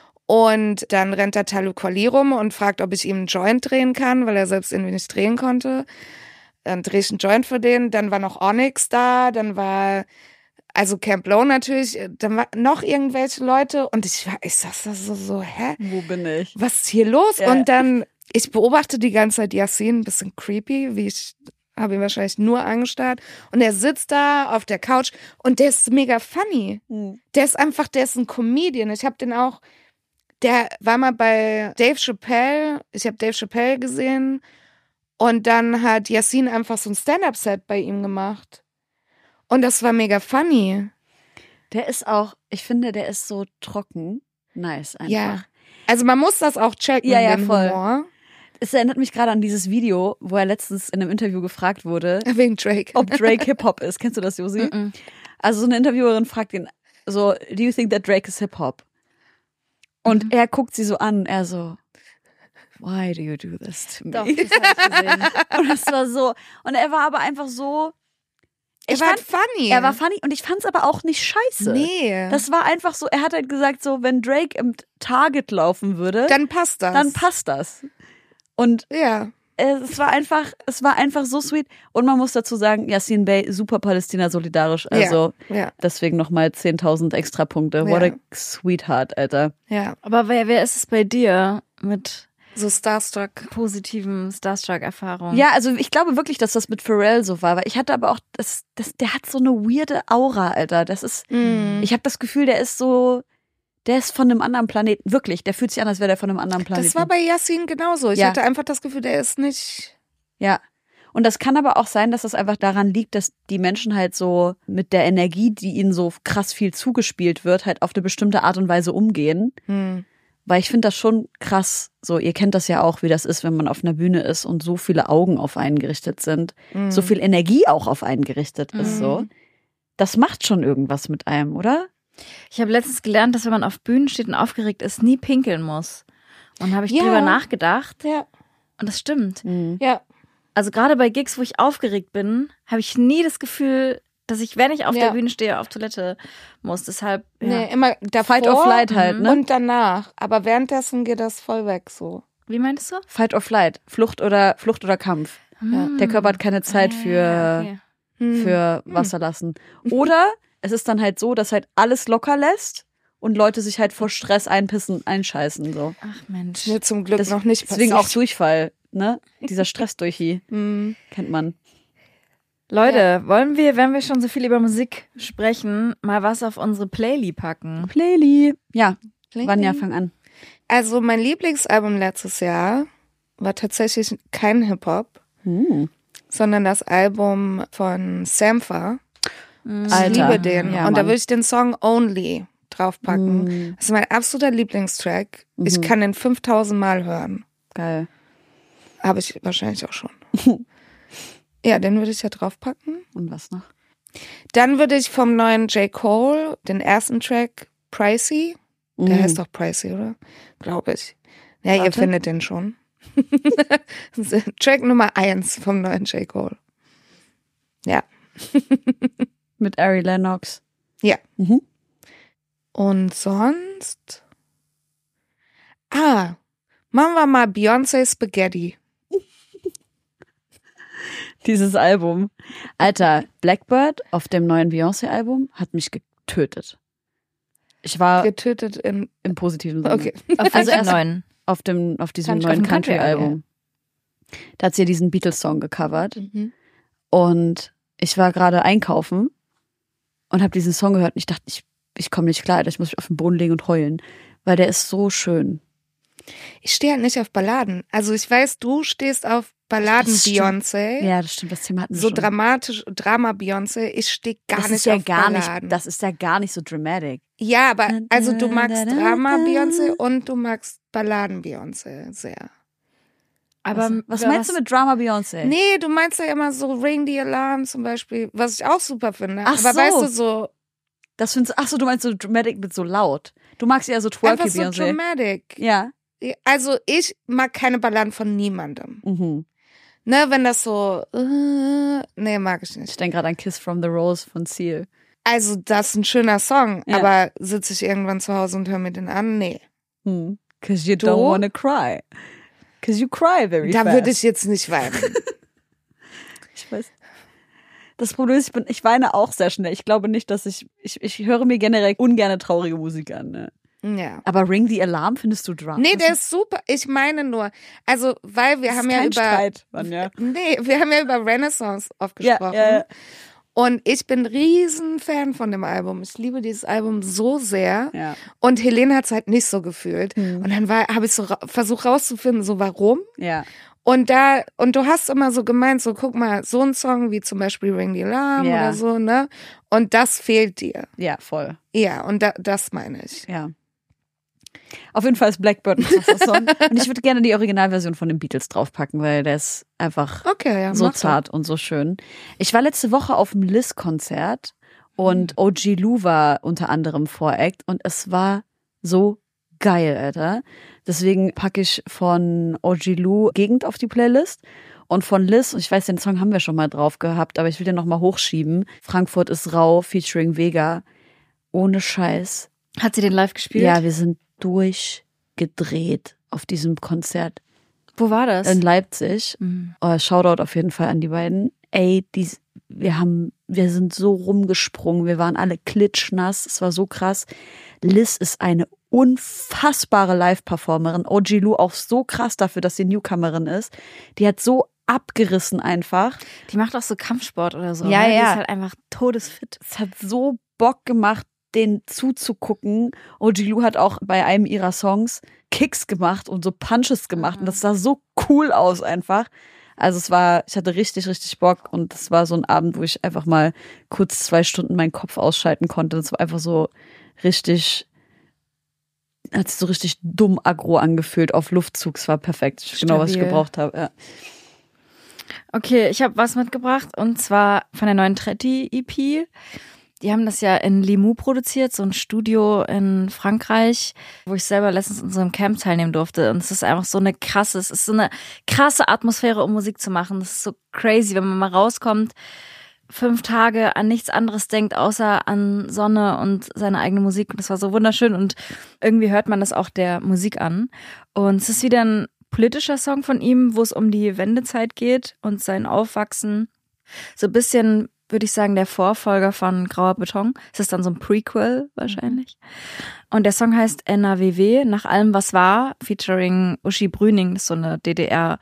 und dann rennt da Talib Kweli rum und fragt, ob ich ihm einen Joint drehen kann, weil er selbst irgendwie nicht drehen konnte. Dann drehe ich einen Joint für den, dann war noch Onyx da, dann war... Also Camp Low natürlich, dann waren noch irgendwelche Leute und ich war, ich saß da so, so, hä? Wo bin ich? Was ist hier los? Ja. Und dann, ich beobachte die ganze Zeit Yasin, ein bisschen creepy, wie ich habe ihn wahrscheinlich nur angestarrt. Und er sitzt da auf der Couch und der ist mega funny. Hm. Der ist einfach, der ist ein Comedian. Ich habe den auch, der war mal bei Dave Chappelle, ich habe Dave Chappelle gesehen und dann hat Yasin einfach so ein Stand-Up-Set bei ihm gemacht. Und das war mega funny. Der ist auch, ich finde, der ist so trocken. Nice einfach. Ja. Also man muss das auch checken, Ja, ja, den voll. Humor. Es erinnert mich gerade an dieses Video, wo er letztens in einem Interview gefragt wurde, Wegen Drake. ob Drake Hip-Hop ist. Kennst du das, Josi? Mm-mm. Also so eine Interviewerin fragt ihn so, do you think that Drake is Hip-Hop? Und Mhm. er guckt sie so an und er so, why do you do this to me? Doch, das hab ich gesehen. Und das war so, und er war aber einfach so, Er ich war fand, funny. er war funny und ich fand es aber auch nicht scheiße. Nee. Das war einfach so, er hat halt gesagt so, wenn Drake im Target laufen würde, dann passt das. dann passt das. Und Ja. es war einfach, es war einfach so sweet. Und man muss dazu sagen, Yasin Bey, super Palästina solidarisch. Also Ja. deswegen nochmal zehntausend extra Punkte. What Ja. a sweetheart, Alter. Ja. Aber wer, wer ist es bei dir mit So Starstruck. positiven Starstruck-Erfahrungen? Ja, also ich glaube wirklich, dass das mit Pharrell so war. Weil ich hatte aber auch, das, das, der hat so eine weirde Aura, Alter. Das ist, Mhm. ich habe das Gefühl, der ist so, der ist von einem anderen Planeten. Wirklich, der fühlt sich an, als wäre der von einem anderen Planeten. Das war bei Yasin genauso. Ich Ja. hatte einfach das Gefühl, der ist nicht. Ja. Und das kann aber auch sein, dass das einfach daran liegt, dass die Menschen halt so mit der Energie, die ihnen so krass viel zugespielt wird, halt auf eine bestimmte Art und Weise umgehen. Hm. Weil ich finde das schon krass. So, ihr kennt das ja auch, wie das ist, wenn man auf einer Bühne ist und so viele Augen auf einen gerichtet sind. Mhm. So viel Energie auch auf einen gerichtet ist, Mhm. so. Das macht schon irgendwas mit einem, oder? Ich habe letztens gelernt, dass wenn man auf Bühnen steht und aufgeregt ist, nie pinkeln muss. Und habe ich Ja. drüber nachgedacht Ja. und das stimmt. Ja. Also gerade bei Gigs, wo ich aufgeregt bin, habe ich nie das Gefühl, dass ich, wenn ich auf Ja. der Bühne stehe, auf Toilette muss. Deshalb, ja. Nee, immer davor Fight or flight halt, ne? und danach. Aber währenddessen geht das voll weg so. Wie meintest du? Fight or flight. Flucht oder, Flucht oder Kampf. Ja. Der Körper hat keine Zeit für, Ja, okay. Hm. für Wasser lassen. Oder es ist dann halt so, dass halt alles locker lässt und Leute sich halt vor Stress einpissen, einscheißen, so. Ach Mensch. Mir zum Glück Das- noch nicht Deswegen auch passiert. Durchfall, ne? Dieser Stress durch Hm. kennt man. Leute, Ja. wollen wir, wenn wir schon so viel über Musik sprechen, mal was auf unsere Playlist packen? Playli. Ja, Playli. Vanja, fang an. Also mein Lieblingsalbum letztes Jahr war tatsächlich kein Hip-Hop, Hm. sondern das Album von Sampha. Ich Alter. liebe den. Ja, und da Mann. würde ich den Song Only draufpacken. Mm, Das ist mein absoluter Lieblingstrack. Ich Mhm. kann den fünftausend Mal hören. geil. Habe ich wahrscheinlich auch schon. Ja, den würde ich ja draufpacken. Und was noch? Dann würde ich vom neuen J. Cole den ersten Track Pricey. Der Mhm. heißt doch Pricey, oder? Glaube ich. Ja, ihr Warte. findet den schon. Track Nummer eins vom neuen J. Cole. Ja. Mit Ari Lennox. Ja. Mhm. Und sonst? Ah, machen wir mal Beyoncé Spaghetti. Dieses Album. Alter, Blackbird auf dem neuen Beyoncé-Album hat mich getötet. Ich war Getötet in. im positiven Sinne. Okay. Auf Also welchem erst- neuen? Auf, dem, auf diesem Country- neuen auf dem Country- Country-Album. Da hat sie ja diesen Beatles-Song gecovert. Mhm. Und ich war gerade einkaufen und habe diesen Song gehört und ich dachte, ich, ich komme nicht klar, Alter, ich muss mich auf den Boden legen und heulen. Weil der ist so schön. Ich stehe halt nicht auf Balladen. Also ich weiß, du stehst auf Balladen Das stimmt. Beyoncé. Ja, das stimmt, das Thema hatten wir So schon. dramatisch, Drama Beyoncé. Ich stehe gar das nicht ist ja auf gar Balladen. nicht, das ist ja gar nicht so dramatic. Ja, aber also du magst Da, da, da, Drama da. Beyoncé und du magst Balladen Beyoncé sehr. Aber was, was meinst du mit Drama Beyoncé? Nee, du meinst ja immer so Ring the Alarm zum Beispiel, was ich auch super finde. Ach aber so. weißt du, so Das findest ach so, du meinst so dramatic mit so laut. Du magst eher so twerky einfach so Beyoncé. dramatic. Ja. Also ich mag keine Balladen von niemandem. Mhm. Ne, wenn das so, äh, nee, mag ich Ich nicht. denke gerade an Kiss from the Rose von Seal. Also das ist ein schöner Song, Ja. aber sitze ich irgendwann zu Hause und höre mir den an? Nee. Hm. Cause you Du? don't wanna cry. Cause you cry very Da fast. würde ich jetzt nicht weinen. Ich weiß. Das Problem ist, ich, bin, ich weine auch sehr schnell. Ich glaube nicht, dass ich, ich, ich höre mir generell ungerne traurige Musik an. Ne? Ja. Aber Ring the Alarm findest du drum? Nee, der ist super. Ich meine nur, also, weil wir das haben ist ja kein über, Streit, Vanja. nee, wir haben ja über Renaissance oft Ja, gesprochen. ja, ja. Und ich bin riesen Fan von dem Album. Ich liebe dieses Album so sehr. Ja. Und Helene hat es halt nicht so gefühlt. Hm. Und dann war, habe ich so ra- versucht rauszufinden, so warum. Ja. Und da, und du hast immer so gemeint, so guck mal, so ein Song wie zum Beispiel Ring the Alarm Ja. oder so, ne? Und das fehlt dir. Ja, voll. Ja, und da, das meine ich. Ja. Auf jeden Fall ist Blackbird ein krasser Song. Und ich würde gerne die Originalversion von den Beatles draufpacken, weil der ist einfach Okay, ja. so mach doch. zart und so schön. Ich war letzte Woche auf dem Liz-Konzert und O G Lou war unter anderem Voract und es war so geil, Alter. Deswegen packe ich von O G Lou Gegend auf die Playlist und von Liz, und ich weiß, den Song haben wir schon mal drauf gehabt, aber ich will den nochmal hochschieben. Frankfurt ist rau, featuring Vega. Ohne Scheiß. Hat sie den live gespielt? Ja, wir sind durchgedreht auf diesem Konzert Wo war das? in Leipzig. Mhm. Oh, Shoutout auf jeden Fall an die beiden. Ey, die, wir haben, wir sind so rumgesprungen, wir waren alle klitschnass, es war so krass. Liz ist eine unfassbare Live-Performerin. O G Lou auch so krass dafür, dass sie Newcomerin ist. Die hat so abgerissen einfach. Die macht auch so Kampfsport oder so. Ja, ne? Die ja. ist halt einfach todesfit. Es hat so Bock gemacht, den zuzugucken. O G Lou hat auch bei einem ihrer Songs Kicks gemacht und so Punches gemacht. Und das sah so cool aus einfach. Also es war, ich hatte richtig, richtig Bock. Und es war so ein Abend, wo ich einfach mal kurz zwei Stunden meinen Kopf ausschalten konnte. Es war einfach so richtig, hat sich so richtig dumm aggro angefühlt auf Luftzug. Es war perfekt. Genau, was ich Stabil. gebraucht habe. Ja. Okay, ich habe was mitgebracht und zwar von der neuen Tretti-E P. Die haben das ja in Limoux produziert, so ein Studio in Frankreich, wo ich selber letztens in so einem Camp teilnehmen durfte. Und es ist einfach so eine krasse, es ist so eine krasse Atmosphäre, um Musik zu machen. Das ist so crazy, wenn man mal rauskommt, fünf Tage an nichts anderes denkt, außer an Sonne und seine eigene Musik. Und das war so wunderschön und irgendwie hört man das auch der Musik an. Und es ist wieder ein politischer Song von ihm, wo es um die Wendezeit geht und sein Aufwachsen. So ein bisschen, würde ich sagen, der Vorfolger von Grauer Beton. Es ist dann so ein Prequel wahrscheinlich. Und der Song heißt N A W W, nach allem was war, featuring Uschi Brüning, das ist so eine D D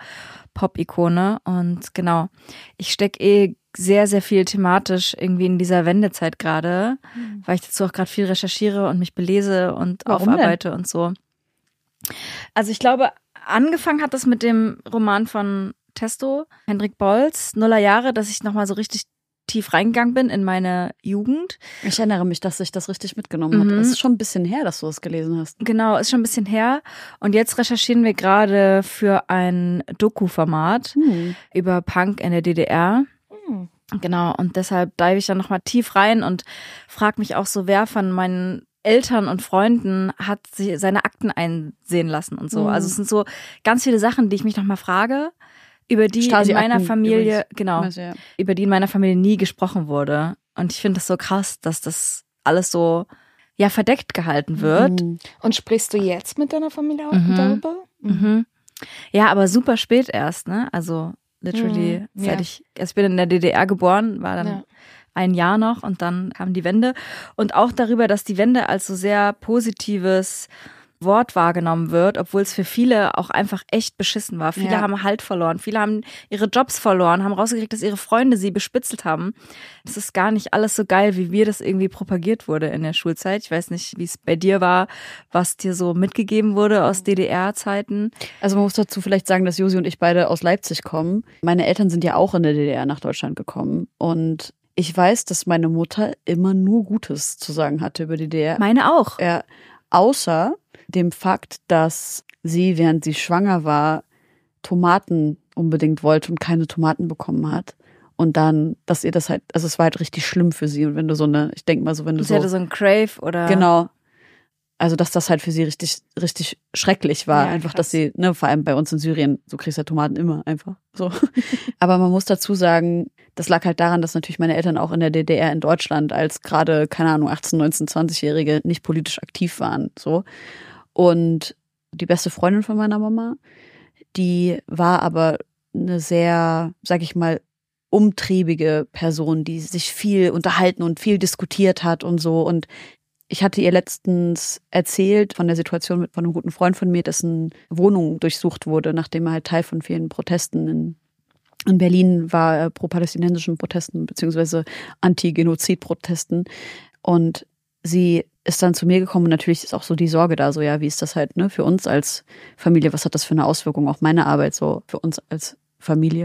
Pop-Ikone. Und genau, ich stecke eh sehr, sehr viel thematisch irgendwie in dieser Wendezeit gerade, mhm. weil ich dazu auch gerade viel recherchiere und mich belese und Warum aufarbeite denn? und so. Also ich glaube, angefangen hat das mit dem Roman von Testo, Hendrik Bolz, Nullerjahre, dass ich nochmal so richtig tief reingegangen bin in meine Jugend. Ich erinnere mich, dass sich das richtig mitgenommen hat. Mhm. Es ist schon ein bisschen her, dass du das gelesen hast. Genau, ist schon ein bisschen her. Und jetzt recherchieren wir gerade für ein Doku-Format Hm. über Punk in der D D R. Hm. Genau, und deshalb dive ich dann nochmal tief rein und frage mich auch so, wer von meinen Eltern und Freunden hat sie seine Akten einsehen lassen und so. Mhm. Also es sind so ganz viele Sachen, die ich mich nochmal frage, über die in Stasi-Akten meiner Familie, übrigens. genau, Also, ja. über die in meiner Familie nie gesprochen wurde. Und ich finde das so krass, dass das alles so, ja, verdeckt gehalten wird. Mhm. Und sprichst du jetzt mit deiner Familie auch Mhm. darüber? Mhm. Ja, aber super spät erst, ne? Also literally, Mhm, seit ja. ich, also ich bin in der D D R geboren, war dann Ja. ein Jahr noch und dann kam die Wende. Und auch darüber, dass die Wende als so sehr positives Wort wahrgenommen wird, obwohl es für viele auch einfach echt beschissen war. Viele Ja. haben Halt verloren, viele haben ihre Jobs verloren, haben rausgekriegt, dass ihre Freunde sie bespitzelt haben. Das ist gar nicht alles so geil, wie wir das irgendwie propagiert wurde in der Schulzeit. Ich weiß nicht, wie es bei dir war, was dir so mitgegeben wurde aus D D R-Zeiten. Also man muss dazu vielleicht sagen, dass Josi und ich beide aus Leipzig kommen. Meine Eltern sind ja auch in der D D R nach Deutschland gekommen. Und ich weiß, dass meine Mutter immer nur Gutes zu sagen hatte über die D D R. Meine auch. Ja, außer dem Fakt, dass sie, während sie schwanger war, Tomaten unbedingt wollte und keine Tomaten bekommen hat. Und dann, dass ihr das halt, also es war halt richtig schlimm für sie. Und wenn du so eine, ich denke mal so, wenn du Sie so, hatte so ein Crave oder. genau, also dass das halt für sie richtig, richtig schrecklich war. Ja, einfach, krass. dass sie, ne, vor allem bei uns in Syrien, du kriegst ja Tomaten immer einfach so. Aber man muss dazu sagen, das lag halt daran, dass natürlich meine Eltern auch in der D D R in Deutschland als gerade, keine Ahnung, achtzehn, neunzehn, zwanzigjährige nicht politisch aktiv waren, so. Und die beste Freundin von meiner Mama, die war aber eine sehr, sag ich mal, umtriebige Person, die sich viel unterhalten und viel diskutiert hat und so. Und ich hatte ihr letztens erzählt von der Situation mit von einem guten Freund von mir, dessen Wohnung durchsucht wurde, nachdem er halt Teil von vielen Protesten in, in Berlin war, äh, pro-palästinensischen Protesten beziehungsweise Anti-Genozid-Protesten. Und sie ist dann zu mir gekommen und natürlich ist auch so die Sorge da, so ja, wie ist das halt, ne, für uns als Familie, was hat das für eine Auswirkung auf meine Arbeit so für uns als Familie.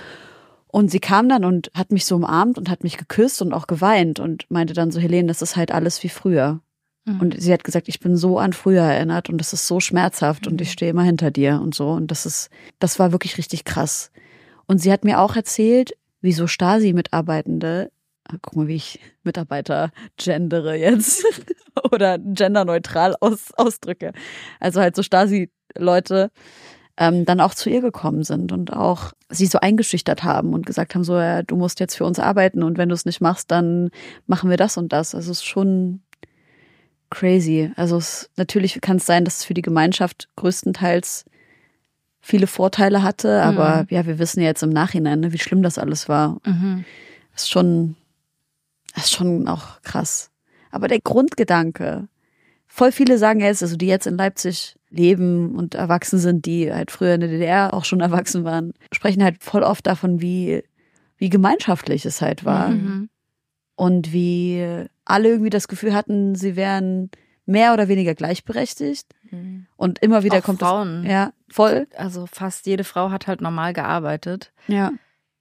Und sie kam dann und hat mich so umarmt und hat mich geküsst und auch geweint und meinte dann so, Helene, das ist halt alles wie früher. Mhm. Und sie hat gesagt, ich bin so an früher erinnert und das ist so schmerzhaft und ich stehe immer hinter dir und so. Und das ist, das war wirklich richtig krass. Und sie hat mir auch erzählt, wie so Stasi-Mitarbeitende, guck mal, wie ich Mitarbeiter gendere jetzt oder genderneutral aus, ausdrücke. Also halt so Stasi-Leute ähm, dann auch zu ihr gekommen sind und auch sie so eingeschüchtert haben und gesagt haben, so, ja, du musst jetzt für uns arbeiten und wenn du es nicht machst, dann machen wir das und das. Also es ist schon crazy. Also es, natürlich kann es sein, dass es für die Gemeinschaft größtenteils viele Vorteile hatte, aber Mhm. ja, wir wissen ja jetzt im Nachhinein, ne, wie schlimm das alles war. Mhm. Das ist schon, das ist schon auch krass. Aber der Grundgedanke, voll viele sagen jetzt, also die jetzt in Leipzig leben und erwachsen sind, die halt früher in der D D R auch schon erwachsen waren, sprechen halt voll oft davon, wie, wie gemeinschaftlich es halt war. Mhm. Und wie alle irgendwie das Gefühl hatten, sie wären mehr oder weniger gleichberechtigt. Mhm. Und immer wieder Auch kommt Frauen. das. Ja, voll. Also fast jede Frau hat halt normal gearbeitet. Ja.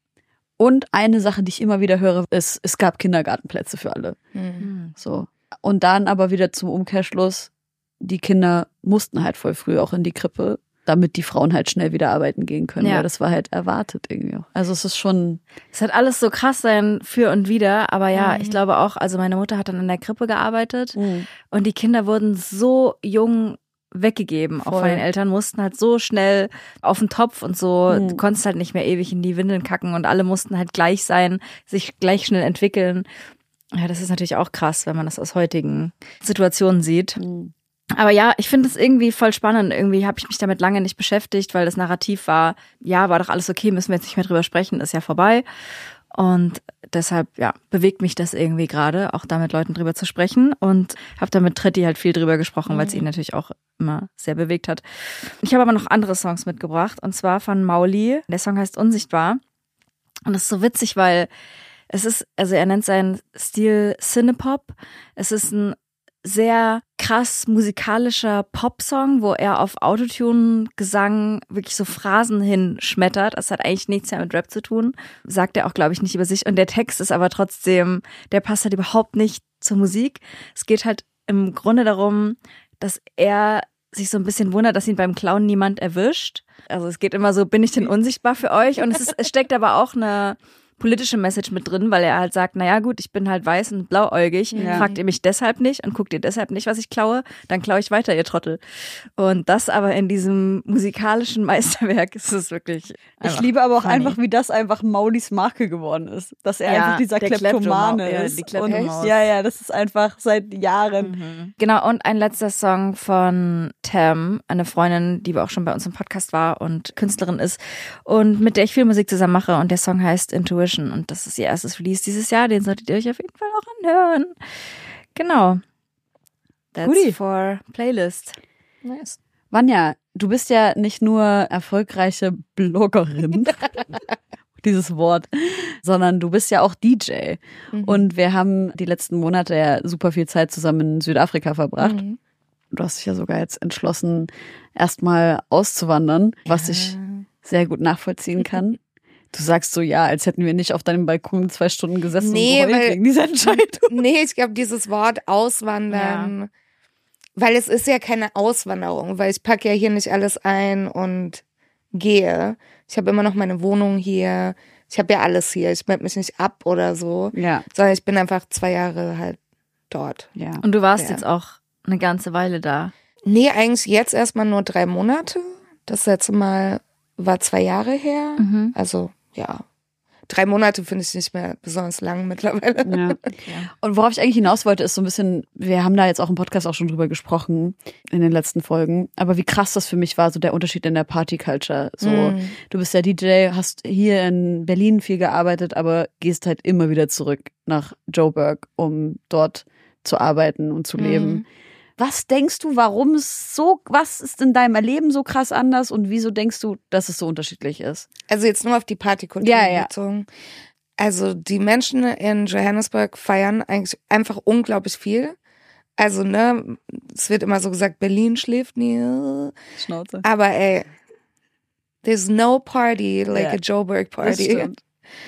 Und eine Sache, die ich immer wieder höre, ist, es gab Kindergartenplätze für alle. Mhm. So. Und dann aber wieder zum Umkehrschluss, die Kinder mussten halt voll früh auch in die Krippe, damit die Frauen halt schnell wieder arbeiten gehen können. Ja. Weil das war halt erwartet irgendwie auch. Also es ist schon, Es hat alles so krass sein für und wieder, aber ja, Mhm. ich glaube auch, also meine Mutter hat dann in der Krippe gearbeitet und die Kinder wurden so jung weggegeben, auch Voll. von den Eltern, mussten halt so schnell auf den Topf und so, Mhm. du konntest halt nicht mehr ewig in die Windeln kacken und alle mussten halt gleich sein, sich gleich schnell entwickeln. Ja, das ist natürlich auch krass, wenn man das aus heutigen Situationen sieht. Aber ja, ich finde es irgendwie voll spannend. Irgendwie habe ich mich damit lange nicht beschäftigt, weil das Narrativ war, ja, war doch alles okay, müssen wir jetzt nicht mehr drüber sprechen, ist ja vorbei. Und deshalb, ja, bewegt mich das irgendwie gerade, auch da mit Leuten drüber zu sprechen. Und habe da mit Tretti halt viel drüber gesprochen, mhm. weil es ihn natürlich auch immer sehr bewegt hat. Ich habe aber noch andere Songs mitgebracht, und zwar von Mauli. Der Song heißt Unsichtbar. Und das ist so witzig, weil es ist, also er nennt seinen Stil Cinepop. Es ist ein sehr krass musikalischer Popsong, wo er auf Autotune-Gesang wirklich so Phrasen hinschmettert. Das hat eigentlich nichts mehr mit Rap zu tun. Sagt er auch, glaube ich, nicht über sich. Und der Text ist aber trotzdem, der passt halt überhaupt nicht zur Musik. Es geht halt im Grunde darum, dass er sich so ein bisschen wundert, dass ihn beim Klauen niemand erwischt. Also es geht immer so, bin ich denn unsichtbar für euch? Und es, ist, es steckt aber auch eine politische Message mit drin, weil er halt sagt, naja gut, ich bin halt weiß und blauäugig, ja. fragt ihr mich deshalb nicht und guckt ihr deshalb nicht, was ich klaue, dann klaue ich weiter, ihr Trottel. Und das aber in diesem musikalischen Meisterwerk ist es wirklich Ich liebe aber auch funny. einfach, wie das einfach Maulis Marke geworden ist. Dass er ja, einfach dieser Kleptomane ja, ist. Die Kleptomaus. Und, ja, ja, das ist einfach seit Jahren. Mhm. Genau, und ein letzter Song von Tam, eine Freundin, die auch schon bei uns im Podcast war und Künstlerin ist und mit der ich viel Musik zusammen mache, und der Song heißt Intuition. Und das ist ihr erstes Release dieses Jahr. Den solltet ihr euch auf jeden Fall auch anhören. Genau. That's Goodie. For Playlist. Nice. Vanja, du bist ja nicht nur erfolgreiche Bloggerin, dieses Wort, sondern du bist ja auch D J. Mhm. Und wir haben die letzten Monate ja super viel Zeit zusammen in Südafrika verbracht. Mhm. Du hast dich ja sogar jetzt entschlossen, erstmal auszuwandern, was ja. ich sehr gut nachvollziehen kann. Du sagst so, ja, als hätten wir nicht auf deinem Balkon zwei Stunden gesessen nee, und geheult wegen dieser Entscheidung. Nee, ich glaube, dieses Wort Auswandern, ja. weil es ist ja keine Auswanderung, weil ich packe ja hier nicht alles ein und gehe. Ich habe immer noch meine Wohnung hier. Ich habe ja alles hier. Ich melde mich nicht ab oder so, ja. sondern ich bin einfach zwei Jahre halt dort. Ja. Und du warst ja. jetzt auch eine ganze Weile da? Nee, eigentlich jetzt erstmal nur drei Monate. Das letzte Mal war zwei Jahre her. Mhm. Also ja, drei Monate finde ich nicht mehr besonders lang mittlerweile. Ja. Okay. Und worauf ich eigentlich hinaus wollte, ist so ein bisschen, wir haben da jetzt auch im Podcast auch schon drüber gesprochen in den letzten Folgen, aber wie krass das für mich war, so der Unterschied in der Party-Culture. So, mm. du bist ja D J, hast hier in Berlin viel gearbeitet, aber gehst halt immer wieder zurück nach Joburg, um dort zu arbeiten und zu leben. Mm. Was denkst du, warum es so, was ist in deinem Leben so krass anders und wieso denkst du, dass es so unterschiedlich ist? Also jetzt nur auf die Partykultur ja, ja. bezogen. Also die Menschen in Johannesburg feiern eigentlich einfach unglaublich viel. Also ne, es wird immer so gesagt, Berlin schläft nie. Schnauze. Aber ey, there's no party like ja. a Joburg party. Das stimmt.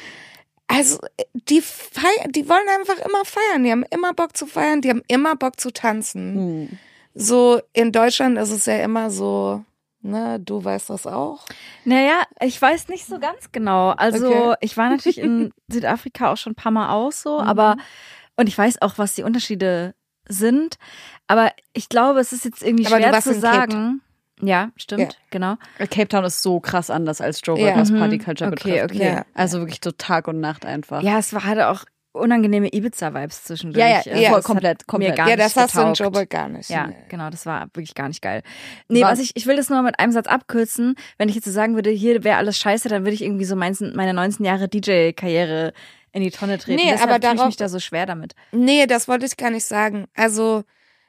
Also die feiern, die wollen einfach immer feiern, die haben immer Bock zu feiern, die haben immer Bock zu tanzen. Hm. So in Deutschland ist es ja immer so, ne, du weißt das auch. Naja, ich weiß nicht so ganz genau. Also okay. ich war natürlich in Südafrika auch schon ein paar Mal aus so, mhm. aber und ich weiß auch, was die Unterschiede sind, aber ich glaube, es ist jetzt irgendwie aber schwer zu sagen. Ja, stimmt, ja. genau. Cape Town ist so krass anders als Joburg, ja. was Partyculture okay, betrifft. Okay, okay. Also wirklich so Tag und Nacht einfach. Ja, es war, hatte auch unangenehme Ibiza-Vibes zwischendurch. Ja, ja, ja voll, komplett, komplett. Mir gar ja, nicht das hast getaugt. du in Joburg gar nicht. Ja, nee. genau, das war wirklich gar nicht geil. Nee, was, was ich, ich will das nur mit einem Satz abkürzen. Wenn ich jetzt so sagen würde, hier wäre alles scheiße, dann würde ich irgendwie so meine neunzehn Jahre D J-Karriere in die Tonne treten. Nee, Deshalb aber tue ich darauf, mich da so schwer damit. Nee, das wollte ich gar nicht sagen. Also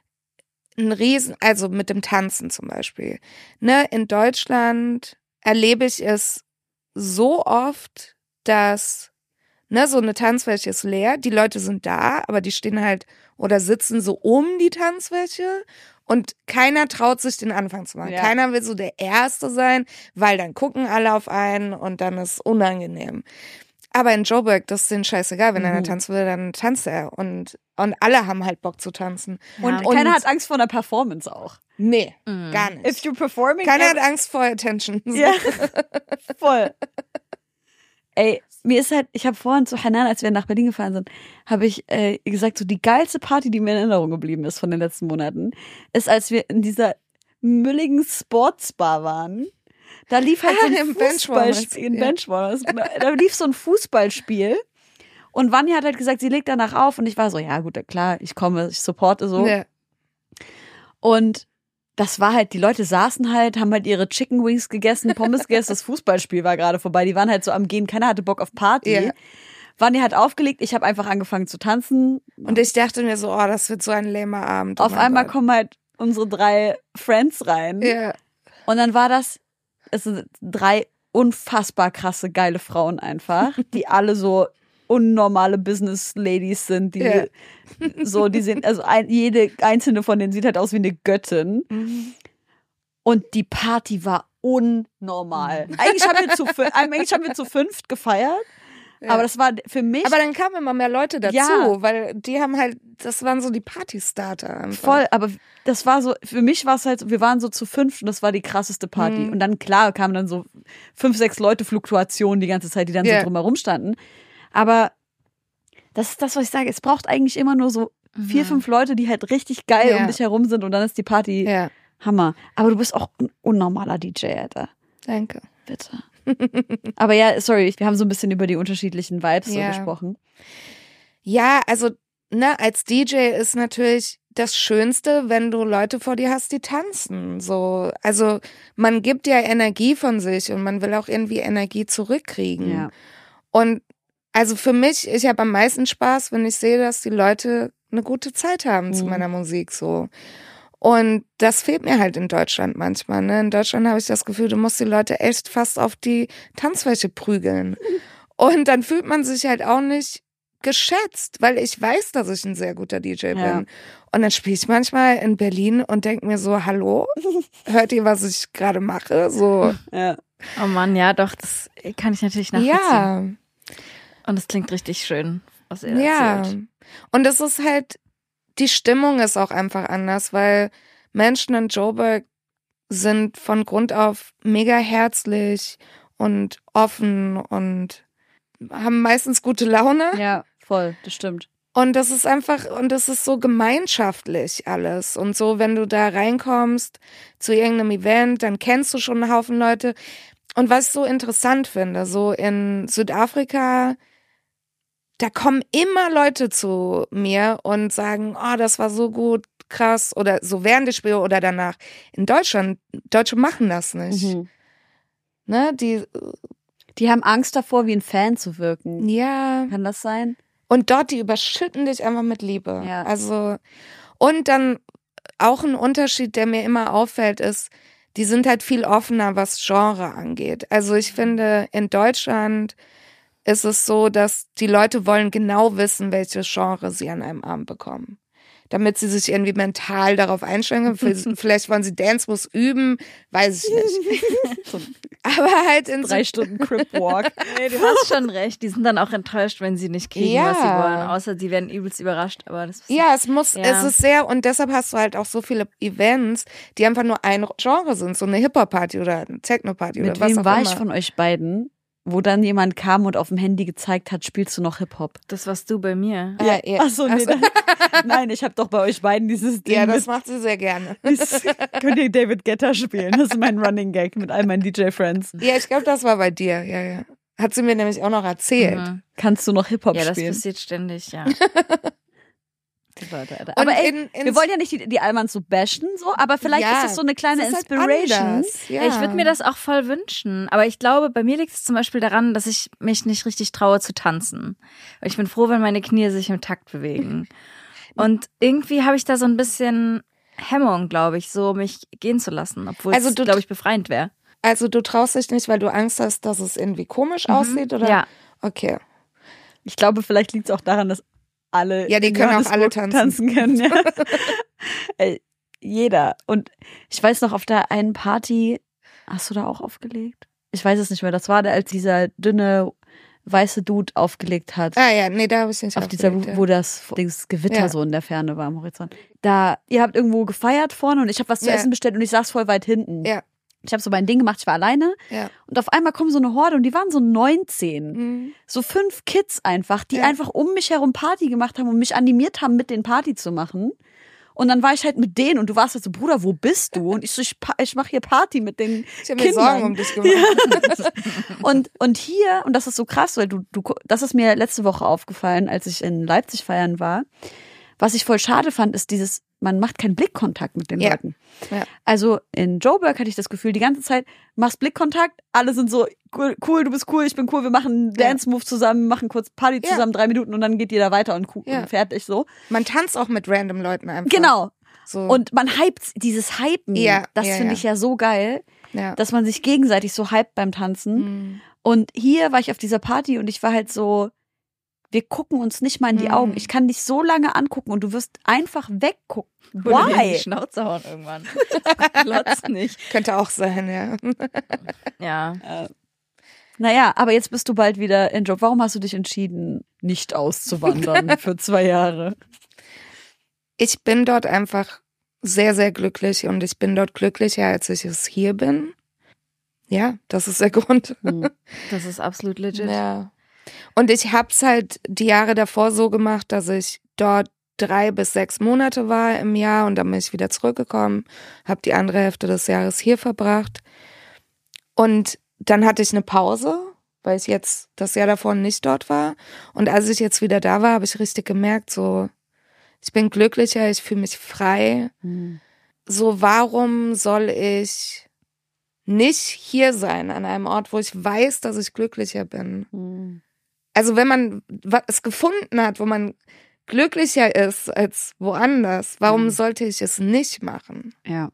ein Riesen, also mit dem Tanzen zum Beispiel. Ne, in Deutschland erlebe ich es so oft, dass ne, so eine Tanzfläche ist leer, die Leute sind da, aber die stehen halt oder sitzen so um die Tanzfläche und keiner traut sich den Anfang zu machen. Ja. Keiner will so der Erste sein, weil dann gucken alle auf einen und dann ist es unangenehm. Aber in Joburg, das ist denen scheißegal. Wenn mhm. einer tanzen will, dann tanzt er. Und, und alle haben halt Bock zu tanzen. Ja. Und, und keiner hat Angst vor einer Performance auch. Nee, mhm. gar nicht. If you're performing, keiner hat Angst vor Attention. Ja, voll. Ey, mir ist halt, ich habe vorhin zu Hanan, als wir nach Berlin gefahren sind, habe ich äh, gesagt, so die geilste Party, die mir in Erinnerung geblieben ist von den letzten Monaten, ist, als wir in dieser mülligen Sportsbar waren. Da lief halt ah, so ein Fußballspiel in Benchwarmers. Da lief so ein Fußballspiel und Vanja hat halt gesagt, sie legt danach auf und ich war so, ja gut, klar, ich komme, ich supporte so. Ja. Und das war halt, die Leute saßen halt, haben halt ihre Chicken Wings gegessen, Pommes gegessen, das Fußballspiel war gerade vorbei, die waren halt so am Gehen, keiner hatte Bock auf Party. Ja. Vanya hat aufgelegt, ich habe einfach angefangen zu tanzen. Und ich dachte mir so, oh, das wird so ein lähmer Abend. Oh Auf einmal Gott. kommen halt unsere drei Friends rein. Ja. Und dann war das, es sind drei unfassbar krasse, geile Frauen einfach, die alle so unnormale Business-Ladies sind, die yeah. so, die sind, also ein, jede einzelne von denen sieht halt aus wie eine Göttin. Mhm. Und die Party war unnormal. Eigentlich haben wir zu, eigentlich haben wir zu fünft gefeiert. Ja. Aber das war für mich. Aber dann kamen immer mehr Leute dazu, ja. weil die haben halt, das waren so die Partystarter einfach. Voll, aber das war so, für mich war es halt, wir waren so zu fünft und das war die krasseste Party. Mhm. Und dann, klar, kamen dann so fünf, sechs Leute Fluktuationen die ganze Zeit, die dann yeah. so drumherum standen. Aber das ist das, was ich sage. Es braucht eigentlich immer nur so vier, mhm. fünf Leute, die halt richtig geil ja. um dich herum sind und dann ist die Party ja. Hammer. Aber du bist auch ein unnormaler D J, Alter. Danke. Bitte. Aber ja, sorry, wir haben so ein bisschen über die unterschiedlichen Vibes ja. so gesprochen. Ja, also ne, als D J ist natürlich das Schönste, wenn du Leute vor dir hast, die tanzen. So, also man gibt ja Energie von sich und man will auch irgendwie Energie zurückkriegen. Ja. Und also für mich, ich habe am meisten Spaß, wenn ich sehe, dass die Leute eine gute Zeit haben mhm. zu meiner Musik so. Und das fehlt mir halt in Deutschland manchmal. Ne? In Deutschland habe ich das Gefühl, du musst die Leute echt fast auf die Tanzfläche prügeln. Und dann fühlt man sich halt auch nicht geschätzt, weil ich weiß, dass ich ein sehr guter D J bin. Ja. Und dann spiele ich manchmal in Berlin und denke mir so, hallo, hört ihr, was ich gerade mache? So. Ja. Oh Mann, ja doch, das kann ich natürlich nachvollziehen. Ja. Und es klingt richtig schön, was ihr ja. erzählt. Und es ist halt, die Stimmung ist auch einfach anders, weil Menschen in Joburg sind von Grund auf mega herzlich und offen und haben meistens gute Laune. Ja, voll, das stimmt. Und das ist einfach, und das ist so gemeinschaftlich alles. Und so, wenn du da reinkommst zu irgendeinem Event, dann kennst du schon einen Haufen Leute. Und was ich so interessant finde, so in Südafrika, da kommen immer Leute zu mir und sagen, oh, das war so gut, krass, oder so während des Spiels oder danach. In Deutschland, Deutsche machen das nicht. Mhm. Ne, die, die haben Angst davor, wie ein Fan zu wirken. Ja. Kann das sein? Und dort, die überschütten dich einfach mit Liebe. Ja. Also, und dann auch ein Unterschied, der mir immer auffällt, ist, die sind halt viel offener, was Genre angeht. Also ich finde, in Deutschland ist es so, dass die Leute wollen genau wissen, welche Genre sie an einem Abend bekommen. Damit sie sich irgendwie mental darauf einstellen. Vielleicht wollen sie Dance Moves üben, weiß ich nicht. Aber halt in drei so Stunden Crip Walk. Nee, du hast schon recht. Die sind dann auch enttäuscht, wenn sie nicht kriegen, ja. was sie wollen. Außer sie werden übelst überrascht. Aber das ja, es muss, ja. es ist sehr, und deshalb hast du halt auch so viele Events, die einfach nur ein Genre sind. So eine Hip-Hop-Party oder eine Techno-Party oder was auch immer. Mit wem war ich von euch beiden, wo dann jemand kam und auf dem Handy gezeigt hat, spielst du noch Hip-Hop? Das warst du bei mir. Ja, ja. Achso, nee. Ach so. Nein, ich habe doch bei euch beiden dieses Ding. Ja, das mit, macht sie sehr gerne. Könnt ihr David Guetta spielen? Das ist mein Running Gag mit all meinen D J-Friends. Ja, ich glaube, das war bei dir. Ja, ja. Hat sie mir nämlich auch noch erzählt. Mhm. Kannst du noch Hip-Hop ja, spielen? Ja, das passiert ständig, ja. Aber ey, in, in wir wollen ja nicht die, die Almans so bashen, so, aber vielleicht ja, ist es so eine kleine halt Inspiration. Ja. Ich würde mir das auch voll wünschen, aber ich glaube, bei mir liegt es zum Beispiel daran, dass ich mich nicht richtig traue zu tanzen. Ich bin froh, wenn meine Knie sich im Takt bewegen. Und irgendwie habe ich da so ein bisschen Hemmung, glaube ich, so mich gehen zu lassen, obwohl also es, glaube ich, befreiend wäre. Also du traust dich nicht, weil du Angst hast, dass es irgendwie komisch mhm. aussieht, oder? Ja. Okay. Ich glaube, vielleicht liegt es auch daran, dass alle ja, die können auch alle tanzen. tanzen können. Ja. Ey, jeder. Und ich weiß noch, auf der einen Party, hast du da auch aufgelegt? Ich weiß es nicht mehr. Das war da, als dieser dünne weiße Dude aufgelegt hat. Ah ja, nee, da habe ich nicht auf aufgelegt. Dieser, wo das, das Gewitter ja. so in der Ferne war am Horizont. Da, ihr habt irgendwo gefeiert vorne und ich habe was zu ja. essen bestellt und ich saß voll weit hinten. Ja. Ich habe so mein Ding gemacht, ich war alleine. Ja. Und auf einmal kommen so eine Horde und die waren so neunzehn. Mhm. So fünf Kids einfach, die ja. einfach um mich herum Party gemacht haben und mich animiert haben, mit denen Party zu machen. Und dann war ich halt mit denen und du warst halt so, Bruder, wo bist du? Und ich so, ich, ich mache hier Party mit den ich hab Kindern. Ich habe mir Sorgen um dich gemacht. Ja. und, und hier, und das ist so krass, weil du, du, das ist mir letzte Woche aufgefallen, als ich in Leipzig feiern war. Was ich voll schade fand, ist dieses, man macht keinen Blickkontakt mit den Ja. Leuten. Ja. Also in Joburg hatte ich das Gefühl, die ganze Zeit machst Blickkontakt, alle sind so, cool, cool du bist cool, ich bin cool, wir machen einen Ja. Dance-Move zusammen, machen kurz Party Ja. zusammen, drei Minuten und dann geht jeder weiter und, cool Ja. und fertig so. Man tanzt auch mit random Leuten einfach. Genau. So. Und man hypt, dieses Hypen, Ja, das ja, finde ja. ich ja so geil, ja. dass man sich gegenseitig so hypt beim Tanzen. Mhm. Und hier war ich auf dieser Party und ich war halt so, wir gucken uns nicht mal in die Mhm. Augen. Ich kann dich so lange angucken und du wirst einfach weggucken. Oder dir in die Why? Schnauze hauen irgendwann. Glotzt nicht. Könnte auch sein, ja. Ja. Naja, aber jetzt bist du bald wieder in Job. Warum hast du dich entschieden, nicht auszuwandern für zwei Jahre? Ich bin dort einfach sehr, sehr glücklich und ich bin dort glücklicher, als ich es hier bin. Ja, das ist der Grund. Hm. Das ist absolut legit. Ja. Und ich hab's halt die Jahre davor so gemacht, dass ich dort drei bis sechs Monate war im Jahr und dann bin ich wieder zurückgekommen, habe die andere Hälfte des Jahres hier verbracht. Und dann hatte ich eine Pause, weil ich jetzt das Jahr davor nicht dort war. Und als ich jetzt wieder da war, habe ich richtig gemerkt, so, ich bin glücklicher, ich fühle mich frei. Hm. So, warum soll ich nicht hier sein, an einem Ort, wo ich weiß, dass ich glücklicher bin? Hm. Also wenn man es gefunden hat, wo man glücklicher ist als woanders, warum Mhm. sollte ich es nicht machen? Ja.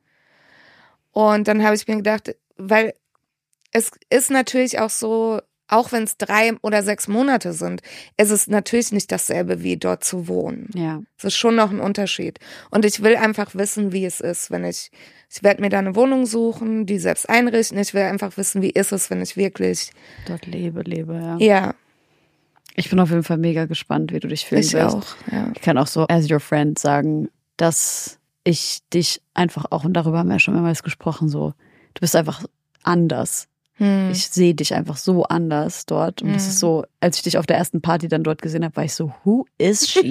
Und dann habe ich mir gedacht, weil es ist natürlich auch so, auch wenn es drei oder sechs Monate sind, ist es natürlich nicht dasselbe wie dort zu wohnen. Ja. Es ist schon noch ein Unterschied. Und ich will einfach wissen, wie es ist, wenn ich, ich werde mir da eine Wohnung suchen, die selbst einrichten. Ich will einfach wissen, wie ist es, wenn ich wirklich, Dort lebe, lebe, ja. ja, Ich bin auf jeden Fall mega gespannt, wie du dich fühlen ich wirst. auch, ja. Ich kann auch so as your friend sagen, dass ich dich einfach auch, und darüber haben wir ja schon mehrmals gesprochen, so, du bist einfach anders. Hm. Ich sehe dich einfach so anders dort. Und das Mhm. ist so, als ich dich auf der ersten Party dann dort gesehen habe, war ich so, who is she?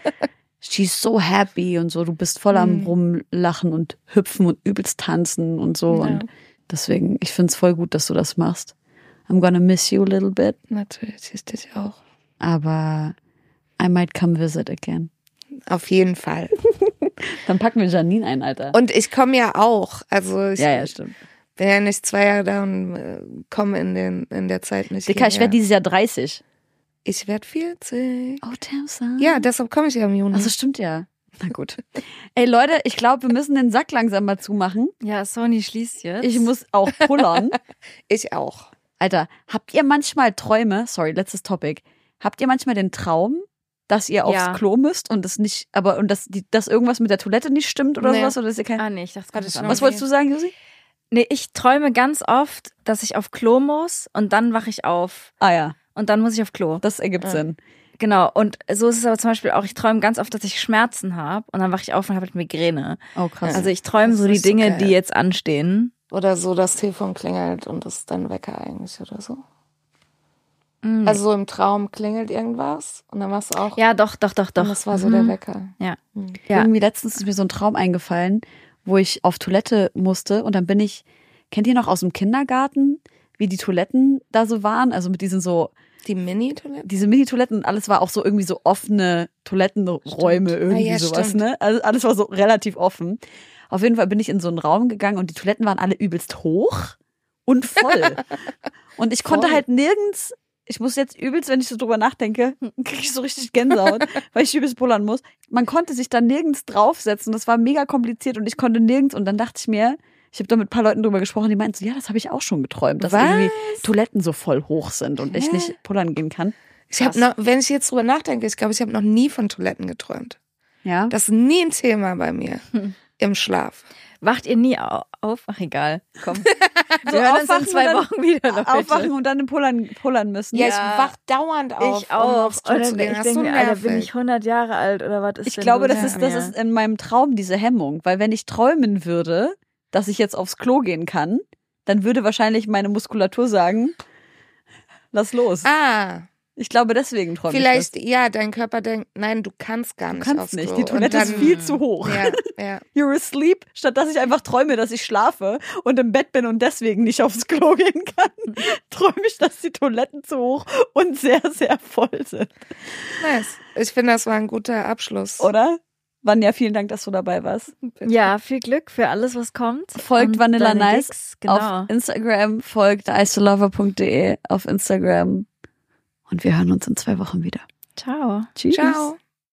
She's so happy und so. Du bist voll am Mhm. Rumlachen und Hüpfen und übelst tanzen und so. Ja. Und deswegen, ich finde es voll gut, dass du das machst. I'm gonna miss you a little bit. Natürlich, ich dich auch. Aber I might come visit again. Auf jeden Fall. Dann packen wir Janine ein, Alter. Und ich komme ja auch. Also ich ja, ja, stimmt. bin ja nicht zwei Jahre da und äh, komme in, den, in der Zeit nicht Dicker, ich hierher. werde dieses Jahr dreißig. Ich werde vierzig. Oh, damn, son. Ja, deshalb komme ich ja im Juni. Also stimmt ja. Na gut. Ey Leute, ich glaube, wir müssen den Sack langsam mal zumachen. Ja, Sony schließt jetzt. Ich muss auch pullern. Ich auch. Alter, habt ihr manchmal Träume, sorry, letztes Topic, habt ihr manchmal den Traum, dass ihr aufs Ja. Klo müsst und das nicht, aber und dass, die, dass irgendwas mit der Toilette nicht stimmt oder Nee. sowas? Oder dass ihr kein, Ah, nee, ich dachte, Hatte das ich was noch was wolltest du sagen, Josi? Nee, ich träume ganz oft, dass ich auf Klo muss und dann wache ich auf Ah ja, und dann muss ich auf Klo. das ergibt Ja. Sinn. Genau, und so ist es aber zum Beispiel auch, ich träume ganz oft, dass ich Schmerzen habe und dann wache ich auf und habe halt Migräne. Oh krass. Also ich träume Das so ist die nicht so Dinge, geil. die jetzt anstehen. Oder so, das Telefon klingelt und das ist dein Wecker eigentlich oder so. Mhm. Also so im Traum klingelt irgendwas und dann machst du auch. ja, doch, doch, doch, doch. Und das war so Mhm. der Wecker. Ja. Mhm. Ja. Irgendwie letztens ist mir so ein Traum eingefallen, wo ich auf Toilette musste und dann bin ich, kennt ihr noch aus dem Kindergarten, wie die Toiletten da so waren? Also mit diesen so, Die Mini-Toilette? diese Mini-Toiletten und alles war auch so irgendwie so offene Toilettenräume, Stimmt. irgendwie Ah, ja, sowas, stimmt. ne? Also alles war so relativ offen. Auf jeden Fall bin ich in so einen Raum gegangen und die Toiletten waren alle übelst hoch und voll. Und ich konnte Voll. halt nirgends, ich muss jetzt übelst, wenn ich so drüber nachdenke, kriege ich so richtig Gänsehaut, weil ich übelst pullern muss. Man konnte sich da nirgends draufsetzen, das war mega kompliziert und ich konnte nirgends und dann dachte ich mir, ich habe da mit ein paar Leuten drüber gesprochen, die meinten so, ja, das habe ich auch schon geträumt, dass Was? irgendwie Toiletten so voll hoch sind und ich Hä? nicht pullern gehen kann. Ich habe noch, wenn ich jetzt drüber nachdenke, ich glaube, ich habe noch nie von Toiletten geträumt. Ja. Das ist nie ein Thema bei mir im Schlaf. Wacht ihr nie au- auf? Ach, egal. Komm. So Wir hören uns aufwachen in zwei und dann Wochen wieder. Leute. Aufwachen und dann im Pullern, pullern müssen. Ja, Ja. ich wach dauernd auf. Ich um auch. aufs Klo Und zu dann, gehen. ich Das ist denke so mir, Alter, nervig. bin ich hundert Jahre alt oder was ist Ich denn glaube, los das mit ist, das mir? ist in meinem Traum diese Hemmung, weil wenn ich träumen würde, dass ich jetzt aufs Klo gehen kann, dann würde wahrscheinlich meine Muskulatur sagen, lass los. Ah, Ich glaube, deswegen träume ich vielleicht, ja, dein Körper denkt, nein, du kannst gar das. Du nicht kannst aufs nicht, Klo. die Toilette Und ist dann, viel zu hoch. Ja, ja. You're asleep, statt dass ich einfach träume, dass ich schlafe und im Bett bin und deswegen nicht aufs Klo gehen kann, träume ich, dass die Toiletten zu hoch und sehr, sehr voll sind. Nice. Ich finde, das war ein guter Abschluss. Oder? Vanja, vielen Dank, dass du dabei warst. Ja, viel Glück für alles, was kommt. Folgt Und Vanilla deine Nice Gigs, genau. auf Instagram, folgt i still love her punkt de auf Instagram und wir hören uns in zwei Wochen wieder. Ciao. Tschüss. Ciao.